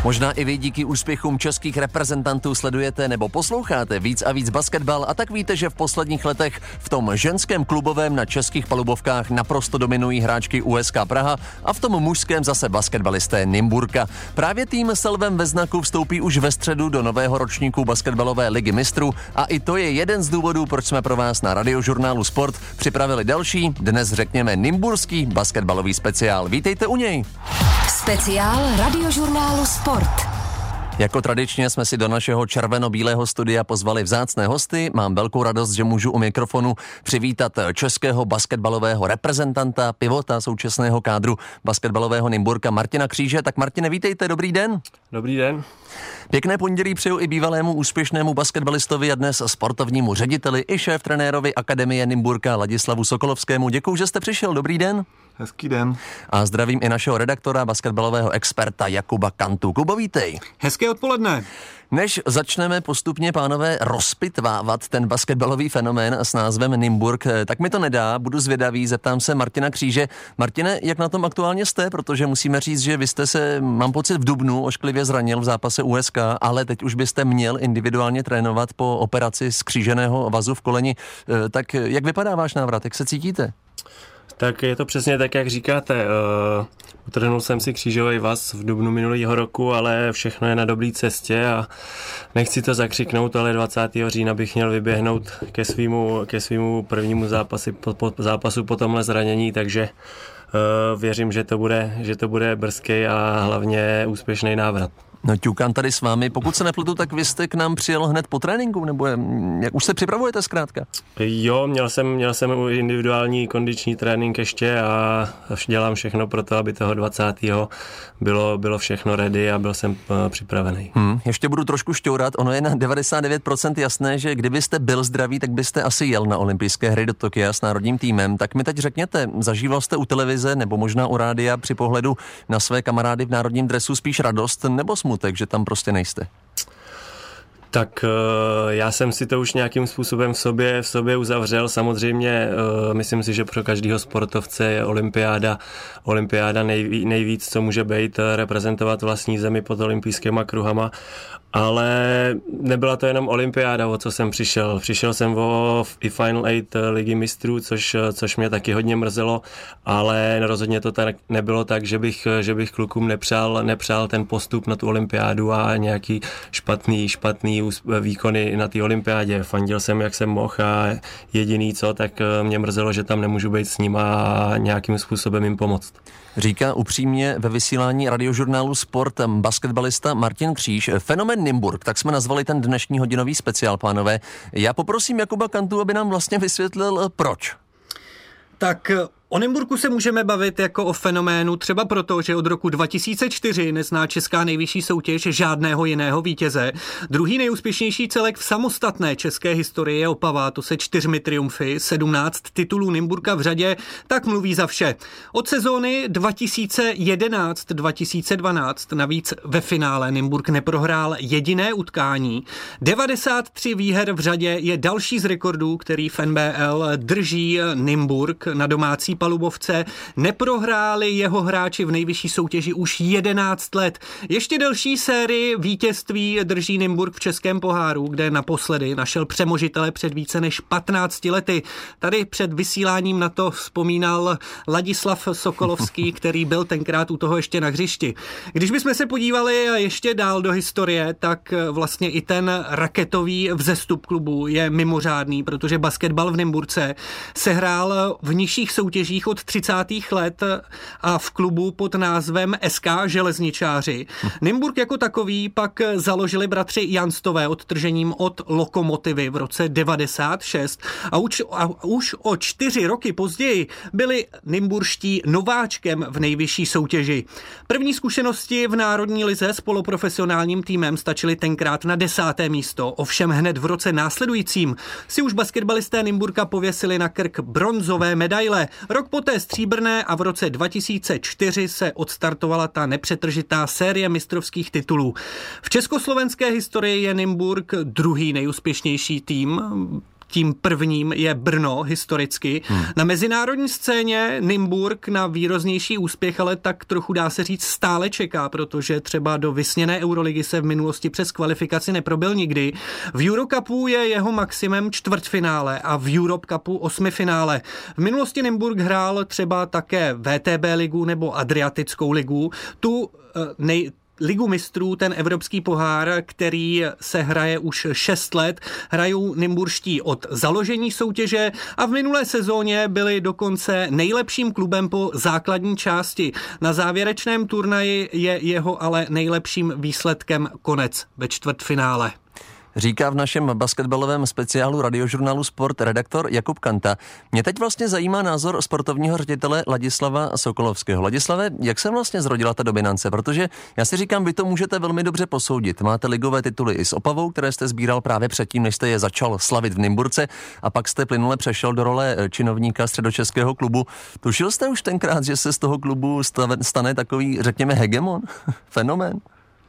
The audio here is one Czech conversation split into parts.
Možná i vy díky úspěchům českých reprezentantů sledujete nebo posloucháte víc a víc basketbal a tak víte, že v posledních letech v tom ženském klubovém na českých palubovkách naprosto dominují hráčky USK Praha a v tom mužském zase basketbalisté Nymburka. Právě tým s lvem ve znaku vstoupí už ve středu do nového ročníku basketbalové ligy mistrů a i to je jeden z důvodů, proč jsme pro vás na Radiožurnálu Sport připravili další, dnes řekněme nymburský basketbalový speciál. Vítejte u něj. Speciál Radiožurnálu Sport. Jako tradičně jsme si do našeho červeno-bílého studia pozvali vzácné hosty. Mám velkou radost, že můžu u mikrofonu přivítat českého basketbalového reprezentanta, pivota současného kádru basketbalového Nymburka Martina Kříže. Tak Martine, vítejte, dobrý den. Dobrý den. Pěkné pondělí přeju i bývalému úspěšnému basketbalistovi a dnes sportovnímu řediteli i šéf-trenérovi Akademie Nymburka Ladislavu Sokolovskému. Děkuju, že jste přišel, dobrý den. Hezký den. A zdravím i našeho redaktora, basketbalového experta Jakuba Kantu. Kubo, vítej. Hezké odpoledne. Než začneme postupně, pánové, rozpitvávat ten basketbalový fenomén s názvem Nymburk, tak mi to nedá, budu zvědavý, zeptám se Martina Kříže. Martine, jak na tom aktuálně jste? Protože musíme říct, že vy jste se, mám pocit, v dubnu ošklivě zranil v zápase USK, ale teď už byste měl individuálně trénovat po operaci skříženého vazu v koleni. Tak jak vypadá váš návrat? Jak se cítíte? Tak je to přesně tak, jak říkáte. Utrhnul jsem si křížový vaz v dubnu minulého roku, ale všechno je na dobré cestě a nechci to zakřiknout, ale 20. října bych měl vyběhnout ke svýmu prvnímu zápasu po tomhle zranění, takže věřím, že to bude brzký a hlavně úspěšný návrat. No, ťukám tady s vámi. Pokud se nepletu, tak vy jste k nám přijel hned po tréninku, nebo jak už se připravujete zkrátka? Jo, měl jsem individuální kondiční trénink ještě a dělám všechno pro to, aby toho 20. bylo všechno ready a byl jsem připravený. Ještě budu trošku šťourat. Ono je na 99% jasné, že kdybyste byl zdravý, tak byste asi jel na olympijské hry do Tokia s národním týmem. Tak mi teď řekněte, zažíval jste u televize nebo možná u rádia při pohledu na své kamarády v národním dresu spíš radost nebo smutek, že tam prostě nejste? Tak já jsem si to už nějakým způsobem v sobě uzavřel. Samozřejmě myslím si, že pro každého sportovce je olympiáda nejvíc, co může být, reprezentovat vlastní zemi pod olympijskýma kruhama. Ale nebyla to jenom olympiáda, o co jsem přišel. Přišel jsem o i Final 8 ligy mistrů, což mě taky hodně mrzelo, ale rozhodně to tak nebylo tak, že bych klukům nepřál ten postup na tu olympiádu a nějaký špatný výkony na té olympiádě. Fandil jsem, jak jsem mohl a jediný tak mě mrzelo, že tam nemůžu být s nima a nějakým způsobem jim pomoct. Říká upřímně ve vysílání Radiožurnálu Sport basketbalista Martin Kříž. Fenomén Nymburk, tak jsme nazvali ten dnešní hodinový speciál, pánové. Já poprosím Jakuba Kantu, aby nám vlastně vysvětlil, proč. Tak o Nymburku se můžeme bavit jako o fenoménu třeba proto, že od roku 2004 nezná česká nejvyšší soutěž žádného jiného vítěze. Druhý nejúspěšnější celek v samostatné české historii je Opava, to se 4 triumfy, 17 titulů Nymburka v řadě, tak mluví za vše. Od sezóny 2011-2012 navíc ve finále Nymburk neprohrál jediné utkání. 93 výher v řadě je další z rekordů, který v NBL drží Nymburk na domácí palubovce. Neprohráli jeho hráči v nejvyšší soutěži už 11 let. Ještě delší sérii vítězství drží Nymburk v českém poháru, kde naposledy našel přemožitele před více než 15 lety. Tady před vysíláním na to vzpomínal Ladislav Sokolovský, který byl tenkrát u toho ještě na hřišti. Když bychom se podívali ještě dál do historie, tak vlastně i ten raketový vzestup klubu je mimořádný, protože basketbal v Nymburce se hrál v nižších soutěžích od 30. let a v klubu pod názvem SK Železničáři. Nymburk jako takový pak založili bratři Janstové odtržením od Lokomotivy v roce 96 a už o 4 roky později byli nymburští nováčkem v nejvyšší soutěži. První zkušenosti v národní lize s poloprofesionálním týmem stačily tenkrát na 10. místo, ovšem hned v roce následujícím si už basketbalisté Nymburka pověsili na krk bronzové medaile. Rok poté stříbrné a v roce 2004 se odstartovala ta nepřetržitá série mistrovských titulů. V československé historii je Nymburk druhý nejúspěšnější tým. tím prvním je Brno historicky. Na mezinárodní scéně Nymburk na výraznější úspěch, ale tak trochu dá se říct stále čeká, protože třeba do vysněné Euroligy se v minulosti přes kvalifikaci neprobil nikdy. V Eurocupu je jeho maximum čtvrtfinále a v Europe Cupu 8finále. V minulosti Nymburk hrál třeba také VTB ligu nebo Adriatickou ligu. Tu Ligu mistrů, ten evropský pohár, který se hraje už 6 let, hrajou nymburští od založení soutěže a v minulé sezóně byli dokonce nejlepším klubem po základní části. Na závěrečném turnaji je jeho ale nejlepším výsledkem konec ve čtvrtfinále. Říká v našem basketbalovém speciálu Radiožurnálu Sport redaktor Jakub Kanta. Mě teď vlastně zajímá názor sportovního ředitele Ladislava Sokolovského. Ladislave, jak se vlastně zrodila ta dominance? Protože já si říkám, vy to můžete velmi dobře posoudit. Máte ligové tituly i s Opavou, které jste sbíral právě předtím, než jste je začal slavit v Nymburce, a pak jste plynule přešel do role činovníka středočeského klubu. Tušil jste už tenkrát, že se z toho klubu stane takový, řekněme, hegemon? Fenomén?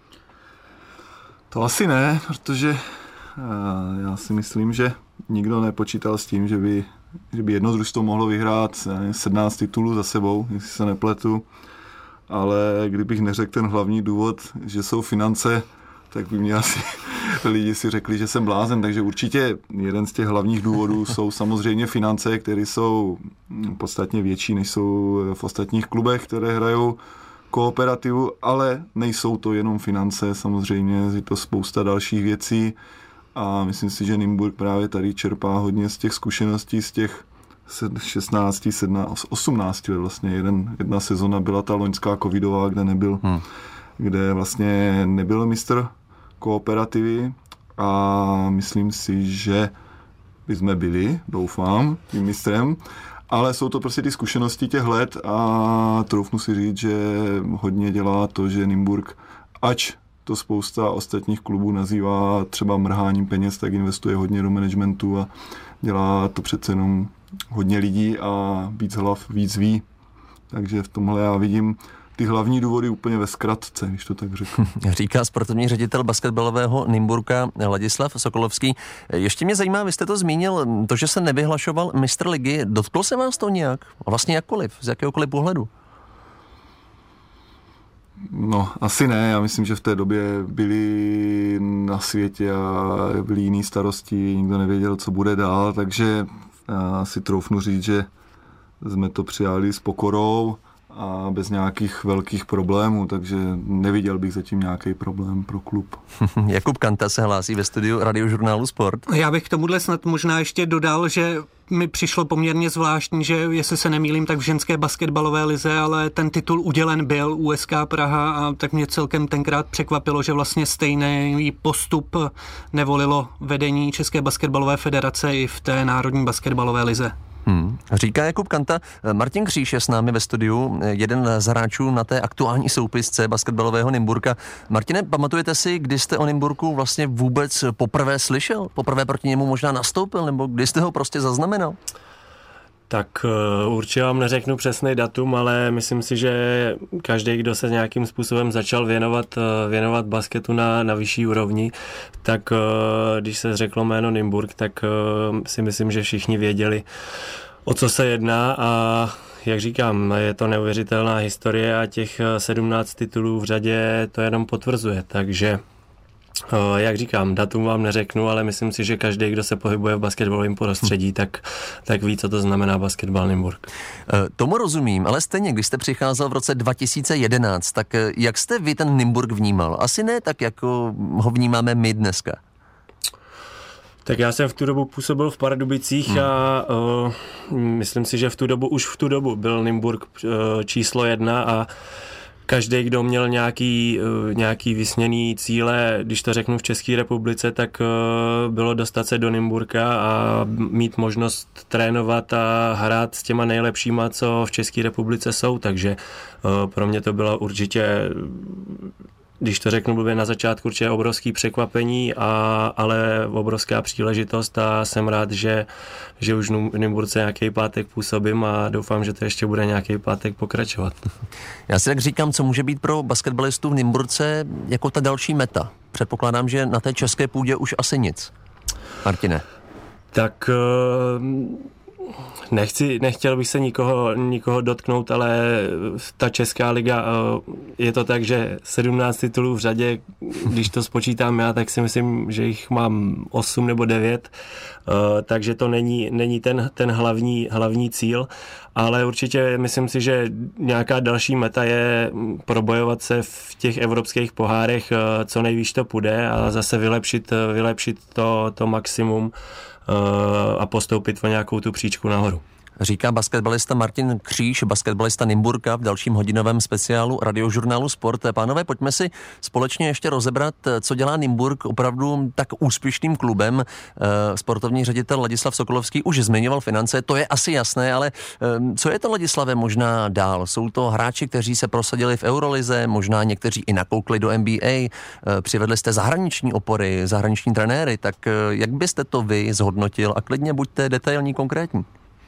To asi ne, protože já si myslím, že nikdo nepočítal s tím, že by jedno družstvo mohlo vyhrát 17 titulů za sebou, jestli se nepletu, ale kdybych neřekl ten hlavní důvod, že jsou finance, tak by mě asi lidi si řekli, že jsem blázen, takže určitě jeden z těch hlavních důvodů jsou samozřejmě finance, které jsou podstatně větší, než jsou v ostatních klubech, které hrajou kooperativu, ale nejsou to jenom finance, samozřejmě je to spousta dalších věcí a myslím si, že Nymburk právě tady čerpá hodně z těch zkušeností, z těch 16, 17, 18 let vlastně. Jedna sezona byla ta loňská covidová, kde vlastně nebyl mistr kooperativy a myslím si, že bychom byli, doufám, tím mistrem. Ale jsou to prostě ty zkušenosti těch let a troufnu si říct, že hodně dělá to, že Nymburk, ač to spousta ostatních klubů nazývá třeba mrháním peněz, tak investuje hodně do managementu a dělá to přece jenom hodně lidí a víc hlav, víc ví. Takže v tomhle já vidím ty hlavní důvody úplně ve zkratce, když to tak řeknu. Říká sportovní ředitel basketbalového Nymburka Ladislav Sokolovský. Ještě mě zajímá, vy jste to zmínil, to, že se nevyhlašoval mistr ligy, dotklo se vás to nějak? Vlastně jakkoliv, z jakéhokoliv pohledu? No, asi ne. Já myslím, že v té době byli na světě a byli jiný starosti, nikdo nevěděl, co bude dál, takže já si troufnu říct, že jsme to přijali s pokorou a bez nějakých velkých problémů, takže neviděl bych zatím nějaký problém pro klub. Jakub Kanta se hlásí ve studiu Radiožurnálu Sport. Já bych k tomuhle snad možná ještě dodal, že mi přišlo poměrně zvláštní, že jestli se nemýlím, tak v ženské basketbalové lize, ale ten titul udělen byl USK Praha a tak mě celkem tenkrát překvapilo, že vlastně stejný postup nevolilo vedení České basketbalové federace i v té národní basketbalové lize. Říká Jakub Kanta. Martin Kříž je s námi ve studiu, jeden z hráčů na té aktuální soupisce basketbalového Nymburka. Martine, pamatujete si, kdy jste o Nymburku vlastně vůbec poprvé slyšel? Poprvé proti němu možná nastoupil, nebo kdy jste ho prostě zaznamenal? Tak určitě vám neřeknu přesný datum, ale myslím si, že každý, kdo se nějakým způsobem začal věnovat basketu na vyšší úrovni, tak když se řeklo jméno Nymburk, tak si myslím, že všichni věděli, o co se jedná a jak říkám, je to neuvěřitelná historie a těch 17 titulů v řadě to jenom potvrzuje, takže jak říkám, datum vám neřeknu, ale myslím si, že každý, kdo se pohybuje v basketbalovém prostředí, tak ví, co to znamená basketbal Nymburk. Tomu rozumím, ale stejně, když jste přicházel v roce 2011, tak jak jste vy ten Nymburk vnímal? Asi ne tak, jako ho vnímáme my dneska. Tak já jsem v tu dobu působil v Pardubicích a myslím si, že už v tu dobu byl Nymburk číslo 1 a každý, kdo měl nějaký vysněný cíle, když to řeknu v České republice, tak bylo dostat se do Nymburka a mít možnost trénovat a hrát s těma nejlepšíma, co v České republice jsou, takže pro mě to bylo určitě, když to řeknu blbě na začátku, určitě obrovský překvapení, ale obrovská příležitost a jsem rád, že už v Nymburce nějaký pátek působím a doufám, že to ještě bude nějaký pátek pokračovat. Já si tak říkám, co může být pro basketbalistů v Nymburce jako ta další meta. Předpokládám, že na té české půdě už asi nic. Martine. Tak nechtěl bych se nikoho dotknout, ale ta Česká liga, je to tak, že 17 titulů v řadě, když to spočítám já, tak si myslím, že jich mám 8 nebo 9, takže to není ten hlavní cíl, ale určitě myslím si, že nějaká další meta je probojovat se v těch evropských pohárech, co nejvíc to půjde a zase vylepšit to maximum a postoupit o nějakou tu příčku nahoru. Říká basketbalista Martin Kříž, basketbalista Nymburka v dalším hodinovém speciálu Radiožurnálu Sport. Pánové, pojďme si společně ještě rozebrat, co dělá Nymburk opravdu tak úspěšným klubem. Sportovní ředitel Ladislav Sokolovský už zmiňoval finance, to je asi jasné, ale co je to, Ladislave, možná dál? Jsou to hráči, kteří se prosadili v Eurolize, možná někteří i nakoukli do NBA, přivedli jste zahraniční opory, zahraniční trenéry, tak jak byste to vy zhodnotil a klidně buďte detailní, konkrétní?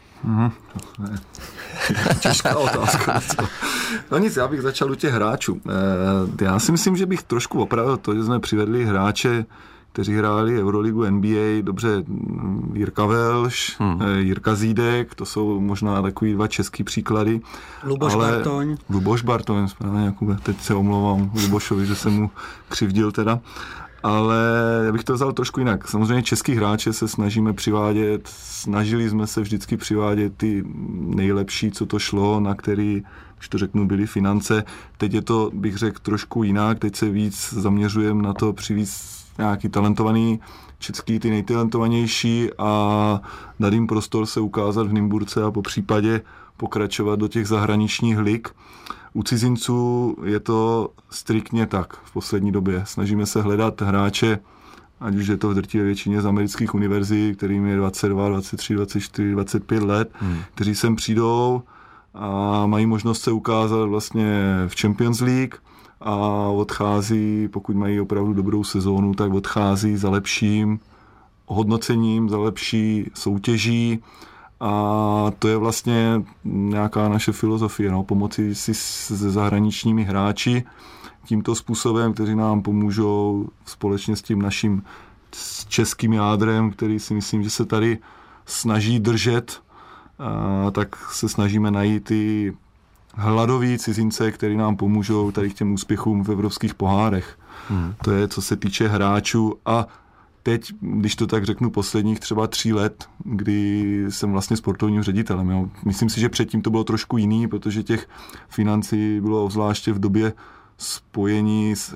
Těžká otázka. No nic, já bych začal u těch hráčů. Já si myslím, že bych trošku opravil to, že jsme přivedli hráče, kteří hráli Euroligu, NBA, dobře, Jirka Velš, Jirka Zídek, to jsou možná takový 2 český příklady. Luboš Bartoň, správně, Jakube, teď se omlouvám Lubošovi, že jsem mu křivdil teda. Ale já bych to vzal trošku jinak. Samozřejmě český hráče se snažili jsme se vždycky přivádět ty nejlepší, co to šlo, na který, když to řeknu, byly finance. Teď je to, bych řekl, trošku jinak. Teď se víc zaměřujeme na to přivíc nějaký talentovaný český, ty nejtalentovanější a dát jim prostor se ukázat v Nymburce a po případě pokračovat do těch zahraničních lig. U cizinců je to striktně tak v poslední době. Snažíme se hledat hráče, ať už je to v drtivé většině z amerických univerzit, kterým je 22, 23, 24, 25 let, kteří sem přijdou a mají možnost se ukázat vlastně v Champions League a odchází, pokud mají opravdu dobrou sezónu, tak odchází za lepším hodnocením, za lepší soutěží. A to je vlastně nějaká naše filozofie, pomoci si se zahraničními hráči tímto způsobem, kteří nám pomůžou společně s tím naším českým jádrem, který si myslím, že se tady snaží držet, tak se snažíme najít ty hladoví cizince, který nám pomůžou tady k těm úspěchům v evropských pohárech. To je, co se týče hráčů a teď, když to tak řeknu, posledních třeba 3 let, kdy jsem vlastně sportovním ředitelem. Jo. Myslím si, že předtím to bylo trošku jiný, protože těch financí bylo zvláště v době spojení s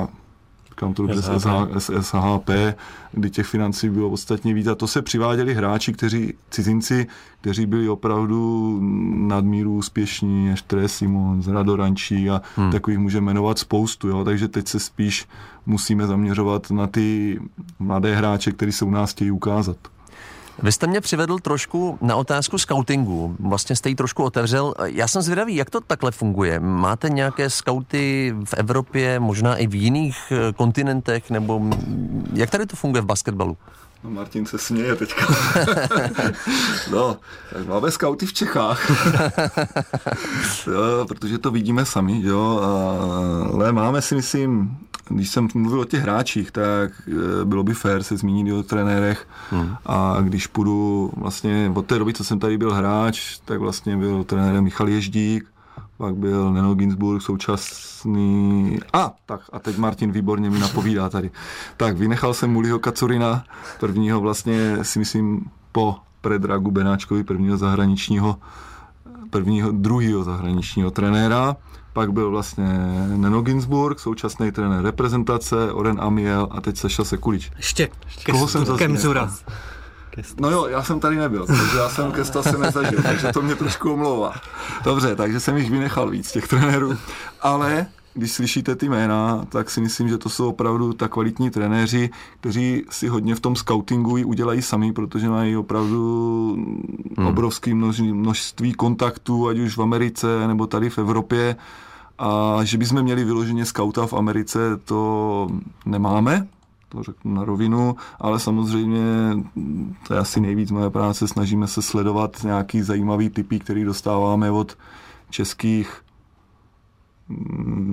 SHP, kdy těch financí bylo ostatně víc. A to se přiváděli hráči, cizinci, kteří byli opravdu nadmíru úspěšní, Štré Simons, Radorančí a takových můžeme jmenovat spoustu. Jo. Takže teď se spíš musíme zaměřovat na ty mladé hráče, kteří se u nás chtějí ukázat. Vy jste mě přivedl trošku na otázku skautingu. Vlastně jste ji trošku otevřel. Já jsem zvědavý, jak to takhle funguje. Máte nějaké skauty v Evropě, možná i v jiných kontinentech, nebo jak tady to funguje v basketbalu? No, Martin se směje teďka. No, tak máme skauty v Čechách. Jo, protože to vidíme sami, jo. Ale máme si, myslím, když jsem mluvil o těch hráčích, tak bylo by fér se zmínit o trenérech. A když půjdu vlastně od té doby, co jsem tady byl hráč, tak vlastně byl trenérem Michal Ježdík, pak byl Neno Ginsburg, současný... A teď Martin výborně mi napovídá tady. Tak, vynechal jsem Muliho Kacurina, prvního vlastně, si myslím, po Predragu Benáčkovi, druhýho zahraničního trenéra. Pak byl vlastně Neno Ginsburg, současný trenér reprezentace, Oren Amiel a teď Saša Sekulič. Ještě Koho jsem zase Kemzura. No jo, já jsem tady nebyl, takže já jsem Kesta se nezažil, takže to mě trošku omlouvá. Dobře, takže jsem jich vynechal víc, těch trenérů, ale když slyšíte ty jména, tak si myslím, že to jsou opravdu tak kvalitní trenéři, kteří si hodně v tom scoutingu udělají sami, protože mají opravdu obrovské množství kontaktů, ať už v Americe nebo tady v Evropě. A že bychom měli vyloženě skauta v Americe, to nemáme, to řeknu na rovinu, ale samozřejmě to je asi nejvíc moje práce, snažíme se sledovat nějaký zajímavý typy, který dostáváme od českých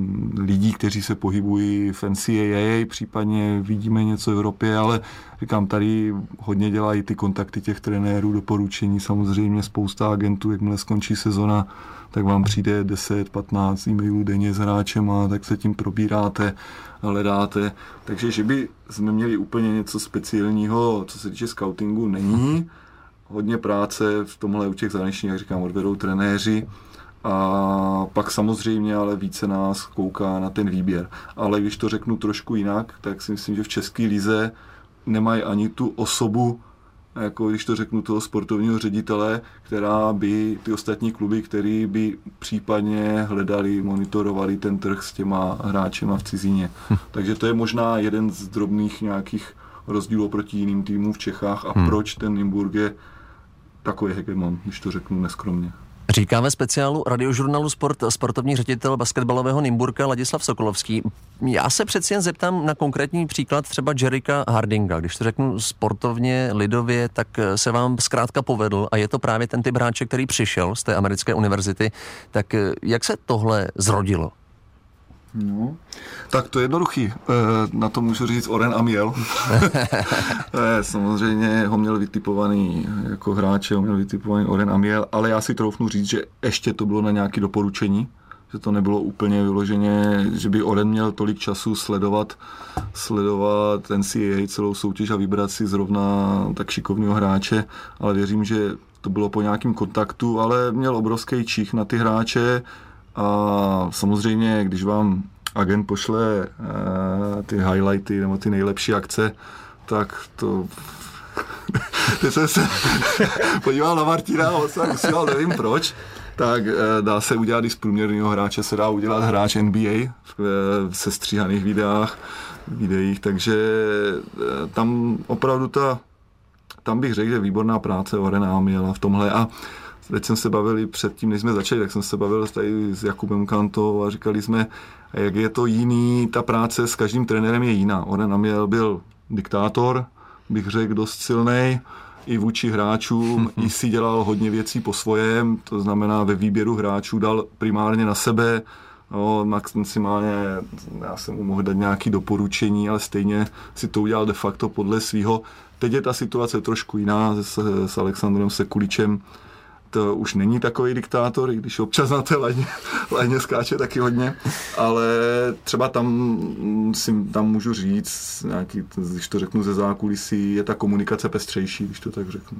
lidí, kteří se pohybují v NCAA, případně vidíme něco v Evropě, ale říkám, tady hodně dělají ty kontakty těch trenérů, doporučení, samozřejmě spousta agentů, jakmile skončí sezona, tak vám přijde 10-15 e-mailů denně s hráčema, tak se tím probíráte, hledáte. Takže, že by jsme měli úplně něco speciálního, co se týče scoutingu, není. Hodně práce v tomhle u těch zahraničních, jak říkám, odvedou trenéři. A pak samozřejmě ale více nás kouká na ten výběr. Ale když to řeknu trošku jinak, tak si myslím, že v české lize nemají ani tu osobu, jako když to řeknu toho sportovního ředitele, která by ty ostatní kluby, který by případně hledali, monitorovali ten trh s těma hráčema v cizině. Takže to je možná jeden z drobných nějakých rozdílů proti jiným týmům v Čechách a proč ten Nymburk je takový hegemon, když to řeknu neskromně. Říká ve speciálu Radiožurnálu Sport sportovní ředitel basketbalového Nymburka Ladislav Sokolovský. Já se přeci jen zeptám na konkrétní příklad třeba Jerricka Hardinga. Když to řeknu sportovně, lidově, tak se vám zkrátka povedl a je to právě ten typ hráče, který přišel z té americké univerzity. Tak jak se tohle zrodilo? No, tak to je jednoduchý. Na to můžu říct Oren Amiel. Samozřejmě ho měl vytipovaný jako hráče, ho měl vytipovaný Oren Amiel, ale já si troufnu říct, že ještě to bylo na nějaké doporučení, že to nebylo úplně vyloženě, že by Oren měl tolik času sledovat NCAA celou soutěž a vybrat si zrovna tak šikovného hráče, ale věřím, že to bylo po nějakém kontaktu, ale měl obrovský čich na ty hráče. A samozřejmě, když vám agent pošle ty highlighty nebo ty nejlepší akce, tak to... Teď jsem se podíval na Martina a on se usíval, nevím proč, tak dá se udělat i z průměrného hráče, se dá udělat hráč NBA v sestříhaných videích, takže tam opravdu tam bych řekl, že výborná práce Orena Amiela v tomhle. A teď jsem se bavili předtím, než jsme začali, tak jsem se bavil tady s Jakubem Kantou a říkali jsme, jak je to jiný, ta práce s každým trenérem je jiná. Oren Amiel byl diktátor, bych řekl, dost silnej, i vůči hráčům, i si dělal hodně věcí po svojem, to znamená ve výběru hráčů dal primárně na sebe, no, maximálně já jsem mu mohl dát nějaké doporučení, ale stejně si to udělal de facto podle svýho. Teď je ta situace trošku jiná s Alexandrem Sekuličem. To už není takový diktátor, i když občas na té lajně skáče taky hodně, ale třeba tam můžu říct, nějaký, když to řeknu ze zákulisí, je ta komunikace pestřejší, když to tak řeknu.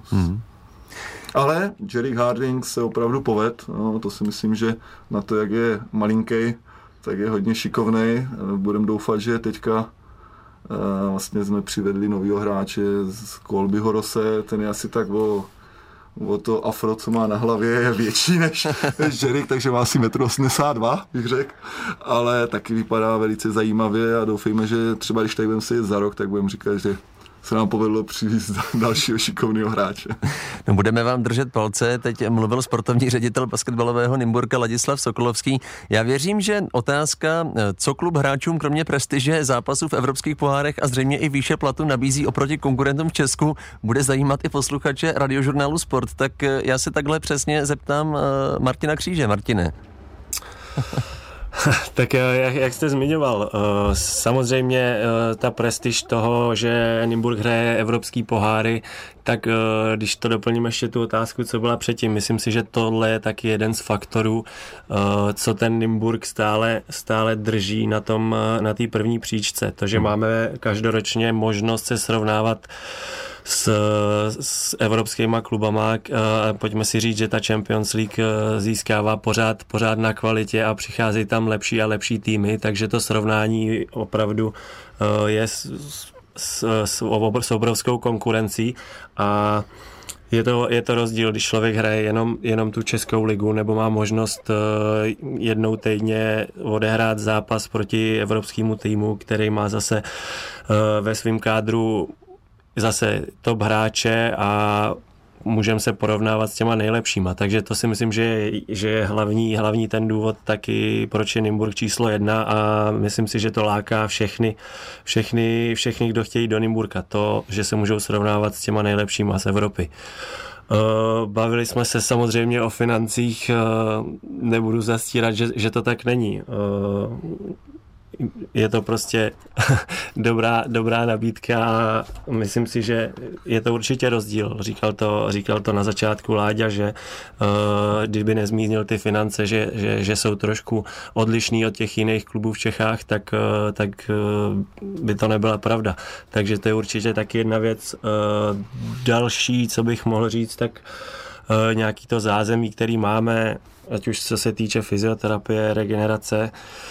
Ale Jerrick Harding se opravdu povedl, no, to si myslím, že na to, jak je malinký, tak je hodně šikovnej. Budeme doufat, že teďka vlastně jsme přivedli novýho hráče z Colbyho Rose, ten je asi tak o to afro, co má na hlavě, je větší než Jerrick, takže má asi 1,82 m, bych řekl, ale taky vypadá velice zajímavě a doufejme, že třeba když tady budeme sedět za rok, tak budeme říkat, že se nám povedlo přivést dalšího šikovného hráče. No, budeme vám držet palce. Teď mluvil sportovní ředitel basketbalového Nymburka Ladislav Sokolovský. Já věřím, že otázka, co klub hráčům kromě prestiže zápasů v evropských pohárech a zřejmě i výše platu nabízí oproti konkurentům v Česku, bude zajímat i posluchače Radiožurnálu Sport. Tak já se takhle přesně zeptám Martina Kříže. Martine. Tak jak jste zmiňoval, samozřejmě ta prestiž toho, že Nymburk hraje evropský poháry, tak když to doplníme ještě tu otázku, co byla předtím, myslím si, že tohle je taky jeden z faktorů, co ten Nymburk stále drží na té první příčce. To, že máme každoročně možnost se srovnávat s evropskýma klubama. Pojďme si říct, že ta Champions League získává pořád na kvalitě a přicházejí tam lepší a lepší týmy, takže to srovnání opravdu je s obrovskou konkurencí a je to rozdíl, když člověk hraje jenom tu českou ligu nebo má možnost jednou týdně odehrát zápas proti evropskému týmu, který má zase ve svém kádru zase top hráče a můžeme se porovnávat s těma nejlepšíma. Takže to si myslím, že je hlavní ten důvod taky, proč je Nymburk číslo 1 a myslím si, že to láká všechny, kdo chtějí do Nymburka. To, že se můžou srovnávat s těma nejlepšíma z Evropy. Bavili jsme se samozřejmě o financích, nebudu zastírat, že to tak není. je to prostě dobrá nabídka a myslím si, že je to určitě rozdíl. Říkal to na začátku Láďa, že kdyby nezmínil ty finance, že jsou trošku odlišný od těch jiných klubů v Čechách, tak by to nebyla pravda. Takže to je určitě taky jedna věc. Další, co bych mohl říct, tak nějaký to zázemí, který máme, ať už co se týče fyzioterapie, regenerace,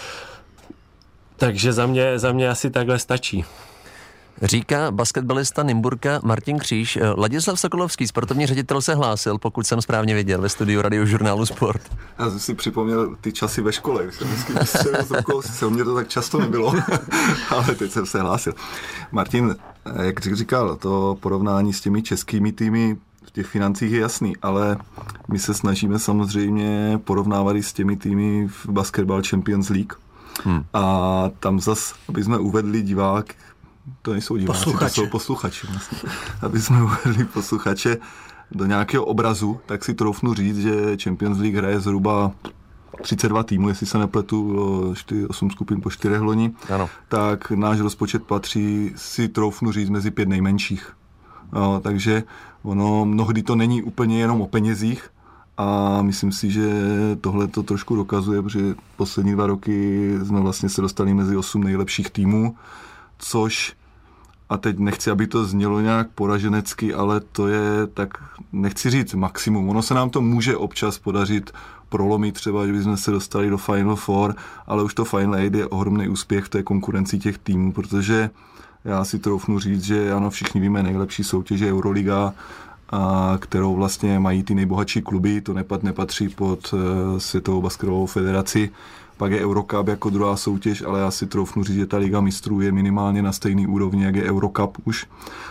takže za mě asi takhle stačí. Říká basketbalista Nymburka Martin Kříž. Ladislav Sokolovský, sportovní ředitel, se hlásil, pokud jsem správně viděl, ve studiu Radiožurnálu Sport. Já jsem si připomněl ty časy ve škole, když jsem vždycky vystřelil z rukou, se u mě to tak často nebylo, ale teď jsem se hlásil. Martin, jak říkal, to porovnání s těmi českými týmy v těch financích je jasný, ale my se snažíme samozřejmě porovnávat i s těmi týmy v Basketball Champions League. A tam zas, aby jsme uvedli divák, to nejsou diváci, to jsou posluchači vlastně. Aby jsme uvedli posluchače do nějakého obrazu, tak si troufnu říct, že Champions League hraje zhruba 32 týmů, jestli se nepletu, 8 skupin po 4 loni, tak náš rozpočet patří, si troufnu říct, mezi 5 nejmenších. No, takže ono mnohdy to není úplně jenom o penězích a myslím si, že tohle to trošku dokazuje, protože poslední 2 roky jsme vlastně se dostali mezi 8 nejlepších týmů, což, a teď nechci, aby to znělo nějak poraženecky, ale to je, tak nechci říct maximum. Ono se nám to může občas podařit prolomit třeba, že bychom se dostali do Final Four, ale už to Final 8 je ohromný úspěch v té konkurenci těch týmů, protože já si troufnu říct, že ano, všichni víme, nejlepší soutěž je Euroliga, kterou vlastně mají ty nejbohatší kluby, to nepatří pod Světovou basketbalovou federaci. Pak je Eurocup jako druhá soutěž, ale já si troufnu říct, že ta Liga mistrů je minimálně na stejný úrovni, jak je Eurocup už.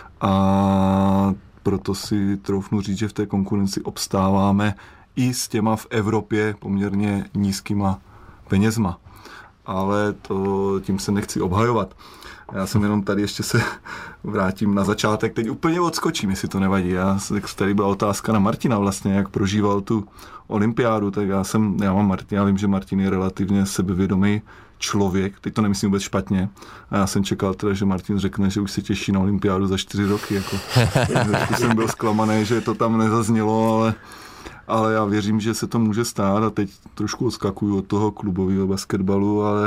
A proto si troufnu říct, že v té konkurenci obstáváme i s těma v Evropě poměrně nízkýma penězma. Ale tím se nechci obhajovat. Já jsem jenom tady ještě se vrátím na začátek. Teď úplně odskočím, jestli to nevadí. Tady byla otázka na Martina vlastně, jak prožíval tu olympiádu, tak já mám Martina, já vím, že Martin je relativně sebevědomý člověk, teď to nemyslím vůbec špatně. A já jsem čekal teda, že Martin řekne, že už se těší na olympiádu za 4 roky. Jako. Jsem byl zklamaný, že to tam nezaznělo, ale já věřím, že se to může stát a teď trošku odskakuju od toho klubového basketbalu, ale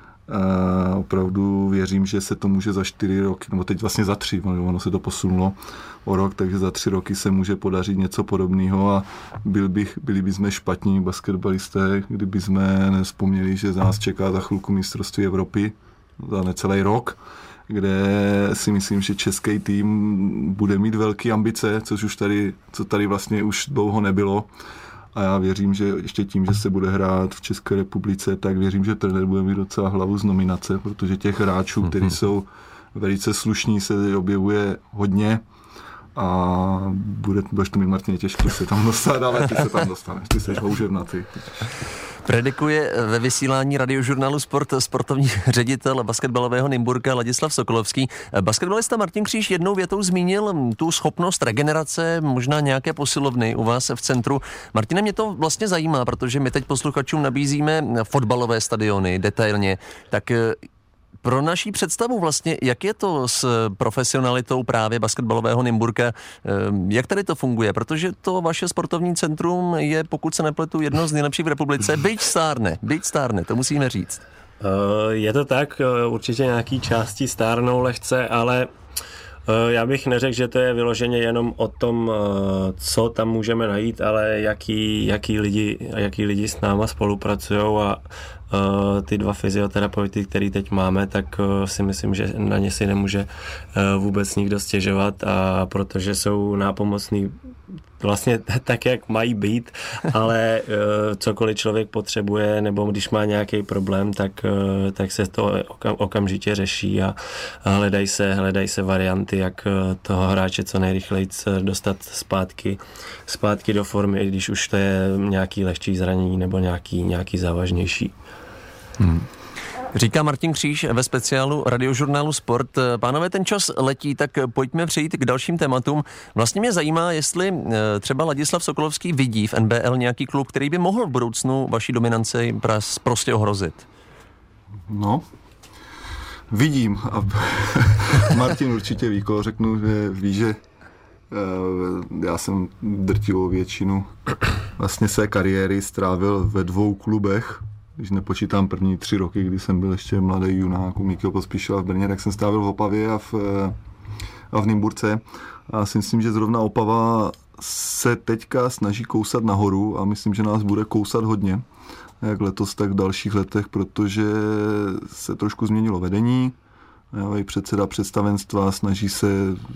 opravdu věřím, že se to může za 4 roky, nebo teď vlastně za 3, ono se to posunulo o rok, takže za 3 roky se může podařit něco podobného a byli bychom špatní basketbalisté, kdyby jsme nevzpomněli, že za nás čeká za chvilku mistrovství Evropy za necelý rok, kde si myslím, že český tým bude mít velké ambice, co tady vlastně už dlouho nebylo. A já věřím, že ještě tím, že se bude hrát v České republice, tak věřím, že trenér bude mít docela hlavu z nominace, protože těch hráčů, kteří jsou velice slušní, se objevuje hodně a budeš to mít, Martině, těžké se tam dostat, ale ty se tam dostaneš, ty jsi houževnatý. Predikuje ve vysílání Radiožurnálu Sport sportovní ředitel basketbalového Nymburka Ladislav Sokolovský. Basketbalista Martin Kříž jednou větou zmínil tu schopnost regenerace, možná nějaké posilovny u vás v centru. Martine, mě to vlastně zajímá, protože my teď posluchačům nabízíme fotbalové stadiony detailně, tak pro naší představu vlastně, jak je to s profesionalitou právě basketbalového Nymburka, jak tady to funguje, protože to vaše sportovní centrum je, pokud se nepletu, jedno z nejlepších v republice, byť stárne, to musíme říct. Je to tak, určitě nějaký části stárnou lehce, ale já bych neřekl, že to je vyloženě jenom o tom, co tam můžeme najít, ale jaký lidi s náma spolupracujou a ty 2 fyzioterapeuty, který teď máme, tak si myslím, že na ně si nemůže vůbec nikdo stěžovat, a protože jsou nápomocní vlastně tak, jak mají být, ale cokoliv člověk potřebuje, nebo když má nějaký problém, tak se to okamžitě řeší a hledají se varianty, jak toho hráče co nejrychleji dostat zpátky do formy, i když už to je nějaký lehčí zranění nebo nějaký závažnější. Říká Martin Kříž ve speciálu Radiožurnálu Sport. Pánové, ten čas letí, tak pojďme přejít k dalším tématům. Vlastně mě zajímá, jestli třeba Ladislav Sokolovský vidí v NBL nějaký klub, který by mohl v budoucnu vaší dominanci prostě ohrozit. No, Vidím a Martin určitě ví, koho řeknu, že ví, že já jsem drtivou většinu vlastně své kariéry strávil ve 2 klubech. Když nepočítám první 3 roky, kdy jsem byl ještě mladý junák u Míkyho Pospíšila v Brně, tak jsem strávil v Opavě a v Nymburce. A já si myslím, že zrovna Opava se teďka snaží kousat nahoru a myslím, že nás bude kousat hodně, jak letos, tak v dalších letech, protože se trošku změnilo vedení. I předseda představenstva snaží se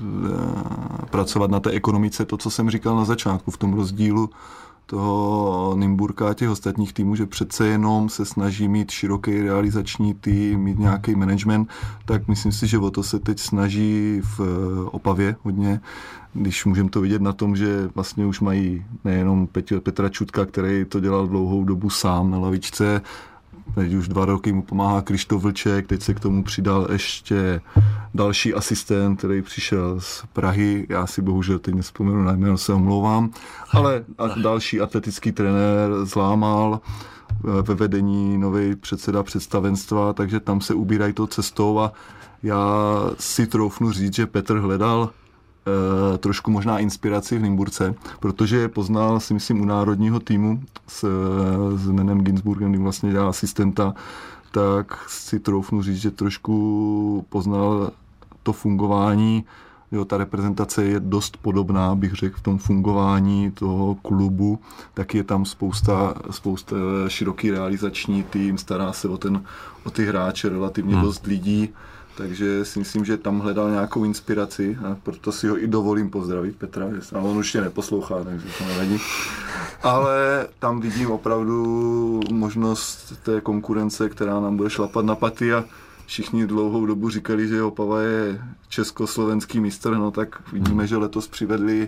pracovat na té ekonomice, to, co jsem říkal na začátku, v tom rozdílu toho Nymburka a těch ostatních týmů, že přece jenom se snaží mít široký realizační tým, mít nějaký management, tak myslím si, že o to se teď snaží v Opavě hodně, když můžeme to vidět na tom, že vlastně už mají nejenom Petra Čutka, který to dělal dlouhou dobu sám na lavičce, teď už 2 roky mu pomáhá Krištof Vlček, teď se k tomu přidal ještě další asistent, který přišel z Prahy, já si bohužel teď nevzpomenu na jméno, se omlouvám, ale další atletický trenér Zlámal, ve vedení nový předseda představenstva, takže tam se ubírají tou cestou a já si troufnu říct, že Petr hledal trošku možná inspiraci v Nymburce, protože je poznal, si myslím, u národního týmu s Nenem Ginsburgem, kdy vlastně dělal asistenta, tak si troufnu říct, že trošku poznal to fungování. Jo, ta reprezentace je dost podobná, bych řekl, v tom fungování toho klubu, tak je tam spousta široký realizační tým, stará se o ty hráče, relativně dost lidí, takže si myslím, že tam hledal nějakou inspiraci a proto si ho i dovolím pozdravit, Petra, a on už tě neposlouchá, takže to nevadí. Ale tam vidím opravdu možnost té konkurence, která nám bude šlapat na paty a všichni dlouhou dobu říkali, že Opava je československý mistr, no tak vidíme, že letos přivedli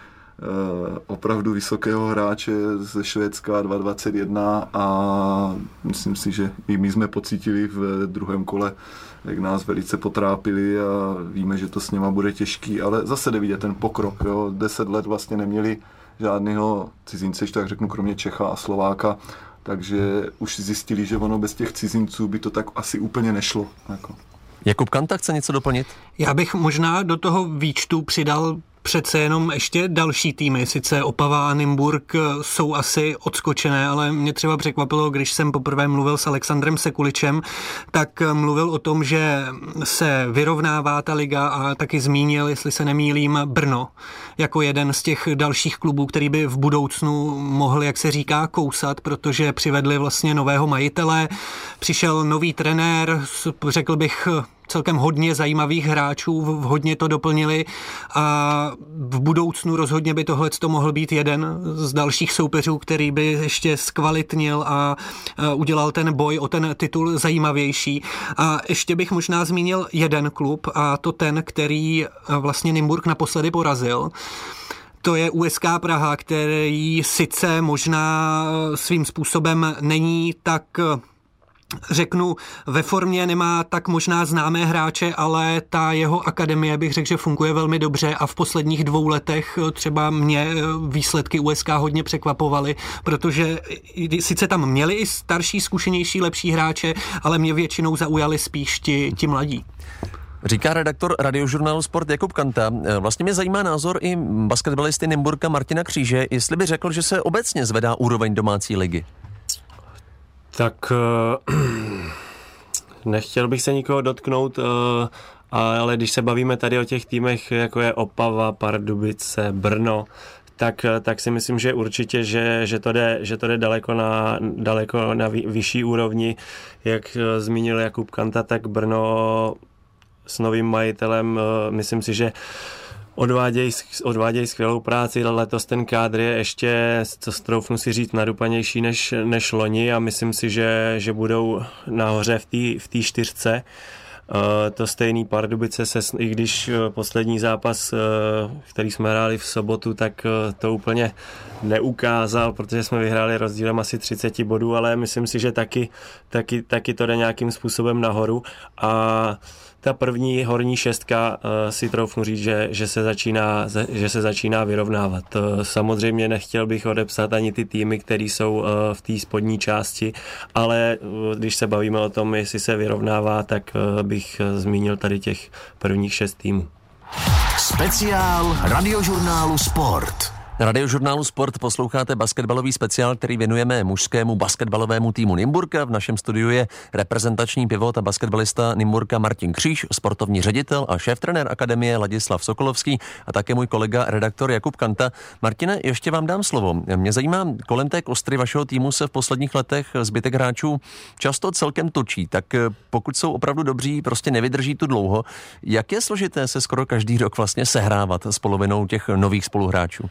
opravdu vysokého hráče ze Švédska 2,21 a myslím si, že i my jsme pocítili v druhém kole, jak nás velice potrápili a víme, že to s něma bude těžký, ale zase jde vidět ten pokrok. Jo. 10 let vlastně neměli žádného cizince, tak řeknu, kromě Čecha a Slováka, takže už zjistili, že ono bez těch cizinců by to tak asi úplně nešlo. Jako. Jakub Kanta chce něco doplnit? Já bych možná do toho výčtu přidal přece jenom ještě další týmy. Sice Opava a Nymburk jsou asi odskočené, ale mě třeba překvapilo, když jsem poprvé mluvil s Alexandrem Sekuličem, tak mluvil o tom, že se vyrovnává ta liga a taky zmínil, jestli se nemýlím, Brno jako jeden z těch dalších klubů, který by v budoucnu mohl, jak se říká, kousat, protože přivedli vlastně nového majitele, přišel nový trenér, řekl bych, celkem hodně zajímavých hráčů, hodně to doplnili a v budoucnu rozhodně by tohleto mohl být jeden z dalších soupeřů, který by ještě zkvalitnil a udělal ten boj o ten titul zajímavější. A ještě bych možná zmínil jeden klub a to ten, který vlastně Nymburk naposledy porazil. To je USK Praha, který sice možná svým způsobem není tak, řeknu, ve formě, nemá tak možná známé hráče, ale ta jeho akademie, bych řekl, že funguje velmi dobře a v posledních 2 letech třeba mě výsledky USK hodně překvapovaly, protože sice tam měli i starší, zkušenější, lepší hráče, ale mě většinou zaujali spíš ti mladí. Říká redaktor Radiožurnálu Sport Jakub Kanta. Vlastně mě zajímá názor i basketbalisty Nymburka Martina Kříže, jestli by řekl, že se obecně zvedá úroveň domácí ligy. Tak nechtěl bych se nikoho dotknout, ale když se bavíme tady o těch týmech, jako je Opava, Pardubice, Brno, tak si myslím, že určitě, že to jde daleko na vyšší úrovni. Jak zmínil Jakub Kanta, tak Brno s novým majitelem, myslím si, že odvádějí skvělou práci, letos ten kádr je ještě, co troufnu si říct, nadupanější než loni a myslím si, že budou nahoře v té 4. To stejný Pardubice i když poslední zápas, který jsme hráli v sobotu, tak to úplně neukázal, protože jsme vyhráli rozdílem asi 30 bodů, ale myslím si, že taky to jde nějakým způsobem nahoru a ta první horní 6 si troufnu říct, že se začíná vyrovnávat. Samozřejmě nechtěl bych odepsat ani ty týmy, které jsou v té spodní části, ale když se bavíme o tom, jestli se vyrovnává, tak bych zmínil tady těch prvních 6 týmů. Speciál Radiožurnálu Sport. Na Radiožurnálu Sport posloucháte basketbalový speciál, který věnujeme mužskému basketbalovému týmu Nymburka. V našem studiu je reprezentační pivot a basketbalista Nymburka Martin Kříž, sportovní ředitel a šéftrenér akademie Ladislav Sokolovský a také můj kolega redaktor Jakub Kanta. Martine, ještě vám dám slovo. Mě zajímá, kolem té kostry vašeho týmu se v posledních letech zbytek hráčů často celkem točí, tak pokud jsou opravdu dobří, prostě nevydrží tu dlouho. Jak je složité se skoro každý rok vlastně sehrávat s polovinou těch nových spoluhráčů?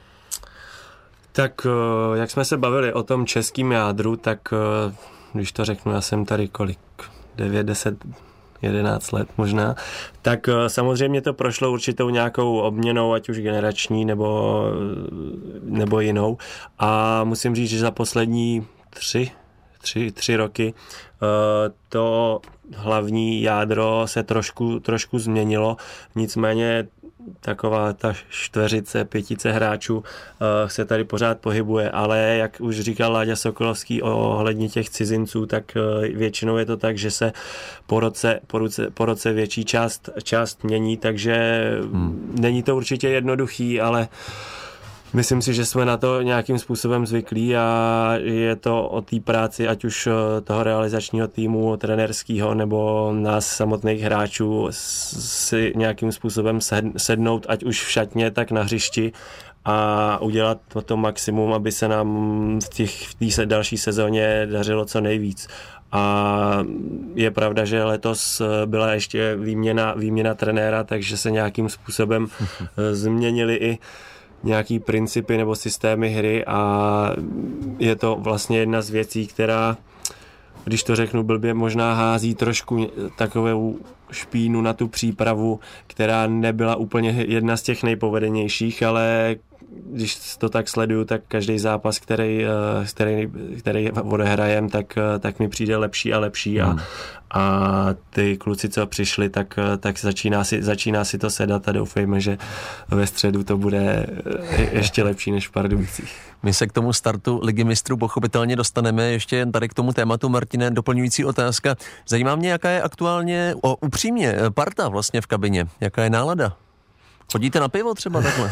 Tak jak jsme se bavili o tom českým jádru, tak když to řeknu, já jsem tady 9, 10, 11 let možná, tak samozřejmě to prošlo určitou nějakou obměnou, ať už generační nebo jinou. A musím říct, že za poslední 3 roky to hlavní jádro se trošku změnilo, nicméně taková ta 4-5 hráčů se tady pořád pohybuje, ale jak už říkal Láďa Sokolovský ohledně těch cizinců, tak většinou je to tak, že se po roce větší část mění, takže není to určitě jednoduchý, ale myslím si, že jsme na to nějakým způsobem zvyklí a je to o té práci, ať už toho realizačního týmu, trenérského nebo nás samotných hráčů si nějakým způsobem sednout, ať už v šatně, tak na hřišti a udělat to maximum, aby se nám v té další sezóně dařilo co nejvíc. A je pravda, že letos byla ještě výměna trenéra, takže se nějakým způsobem změnily i nějaký principy nebo systémy hry a je to vlastně jedna z věcí, která, když to řeknu blbě, možná hází trošku takovou špínu na tu přípravu, která nebyla úplně jedna z těch nejpovedenějších, ale když to tak sleduju, tak každý zápas, který odehrajem, tak mi přijde lepší a lepší a ty kluci, co přišli, tak začíná si to sedat a doufejme, že ve středu to bude ještě lepší než v Pardubicích. My se k tomu startu Ligy mistrů pochopitelně dostaneme. Ještě jen tady k tomu tématu, Martine, doplňující otázka. Zajímá mě, jaká je aktuálně, upřímně, parta vlastně v kabině. Jaká je nálada? Chodíte na pivo třeba takhle?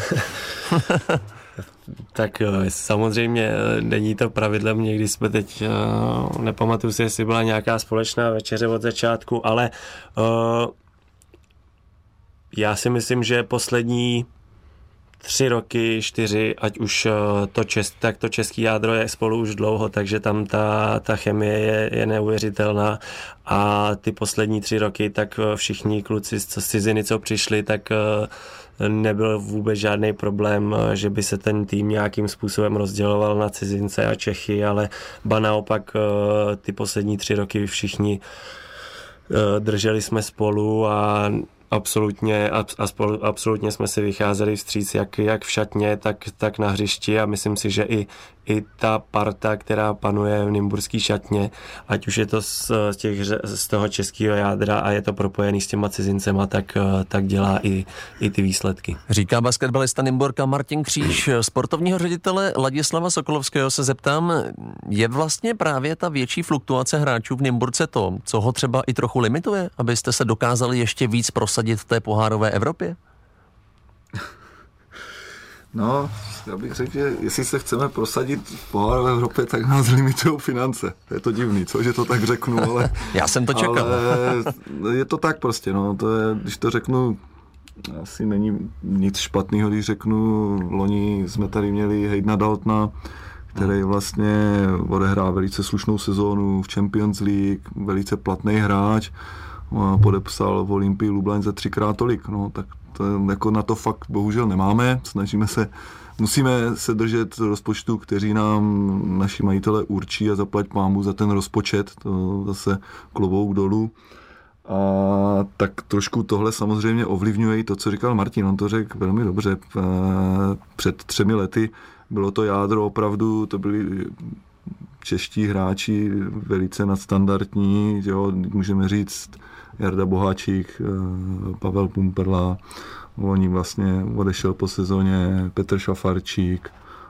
Tak samozřejmě není to pravidlem, někdy jsme teď, nepamatuju si, jestli byla nějaká společná večeře od začátku, ale já si myslím, že poslední 3 roky, 4, ať už tak to český jádro je spolu už dlouho, takže tam ta chemie je neuvěřitelná a ty poslední 3 roky, tak všichni kluci z ciziny, co přišli, tak nebyl vůbec žádný problém, že by se ten tým nějakým způsobem rozděloval na cizince a Čechy, ale ba naopak ty poslední 3 roky všichni drželi jsme spolu a absolutně jsme si vycházeli vstříc jak v šatně, tak na hřišti a myslím si, že i ta parta, která panuje v nymburský šatně, ať už je to z toho českého jádra a je to propojený s těma cizincema, tak dělá i ty výsledky. Říká basketbalista Nymburka Martin Kříž. Sportovního ředitele Ladislava Sokolovského se zeptám, je vlastně právě ta větší fluktuace hráčů v Nymburce to, co ho třeba i trochu limituje, abyste se dokázali ještě víc prosadit v té pohárové Evropě? No, já bych řekl, že jestli se chceme prosadit v pohárové Evropě, tak nás limitují finance. Je to divný, co, že to tak řeknu, ale... Já jsem to čekal. Ale je to tak prostě, no, to je, když to řeknu, asi není nic špatného, když řeknu, loni jsme tady měli Haydena Daltona, který vlastně odehrál velice slušnou sezónu v Champions League, velice platný hráč, podepsal v Olympii Lublin za 3x tolik, no, tak to jako na to fakt bohužel nemáme, musíme se držet rozpočtu, který nám naši majitelé určí a zaplať pánbůh za ten rozpočet, to zase klobouk dolů. A tak trošku tohle samozřejmě ovlivňuje i to, co říkal Martin, on to řekl velmi dobře. Před 3 lety bylo to jádro opravdu, to byli čeští hráči velice nadstandardní, jo, můžeme říct Jarda Boháčík, Pavel Pumperla, oni vlastně odešel po sezóně Petr Šafarčík,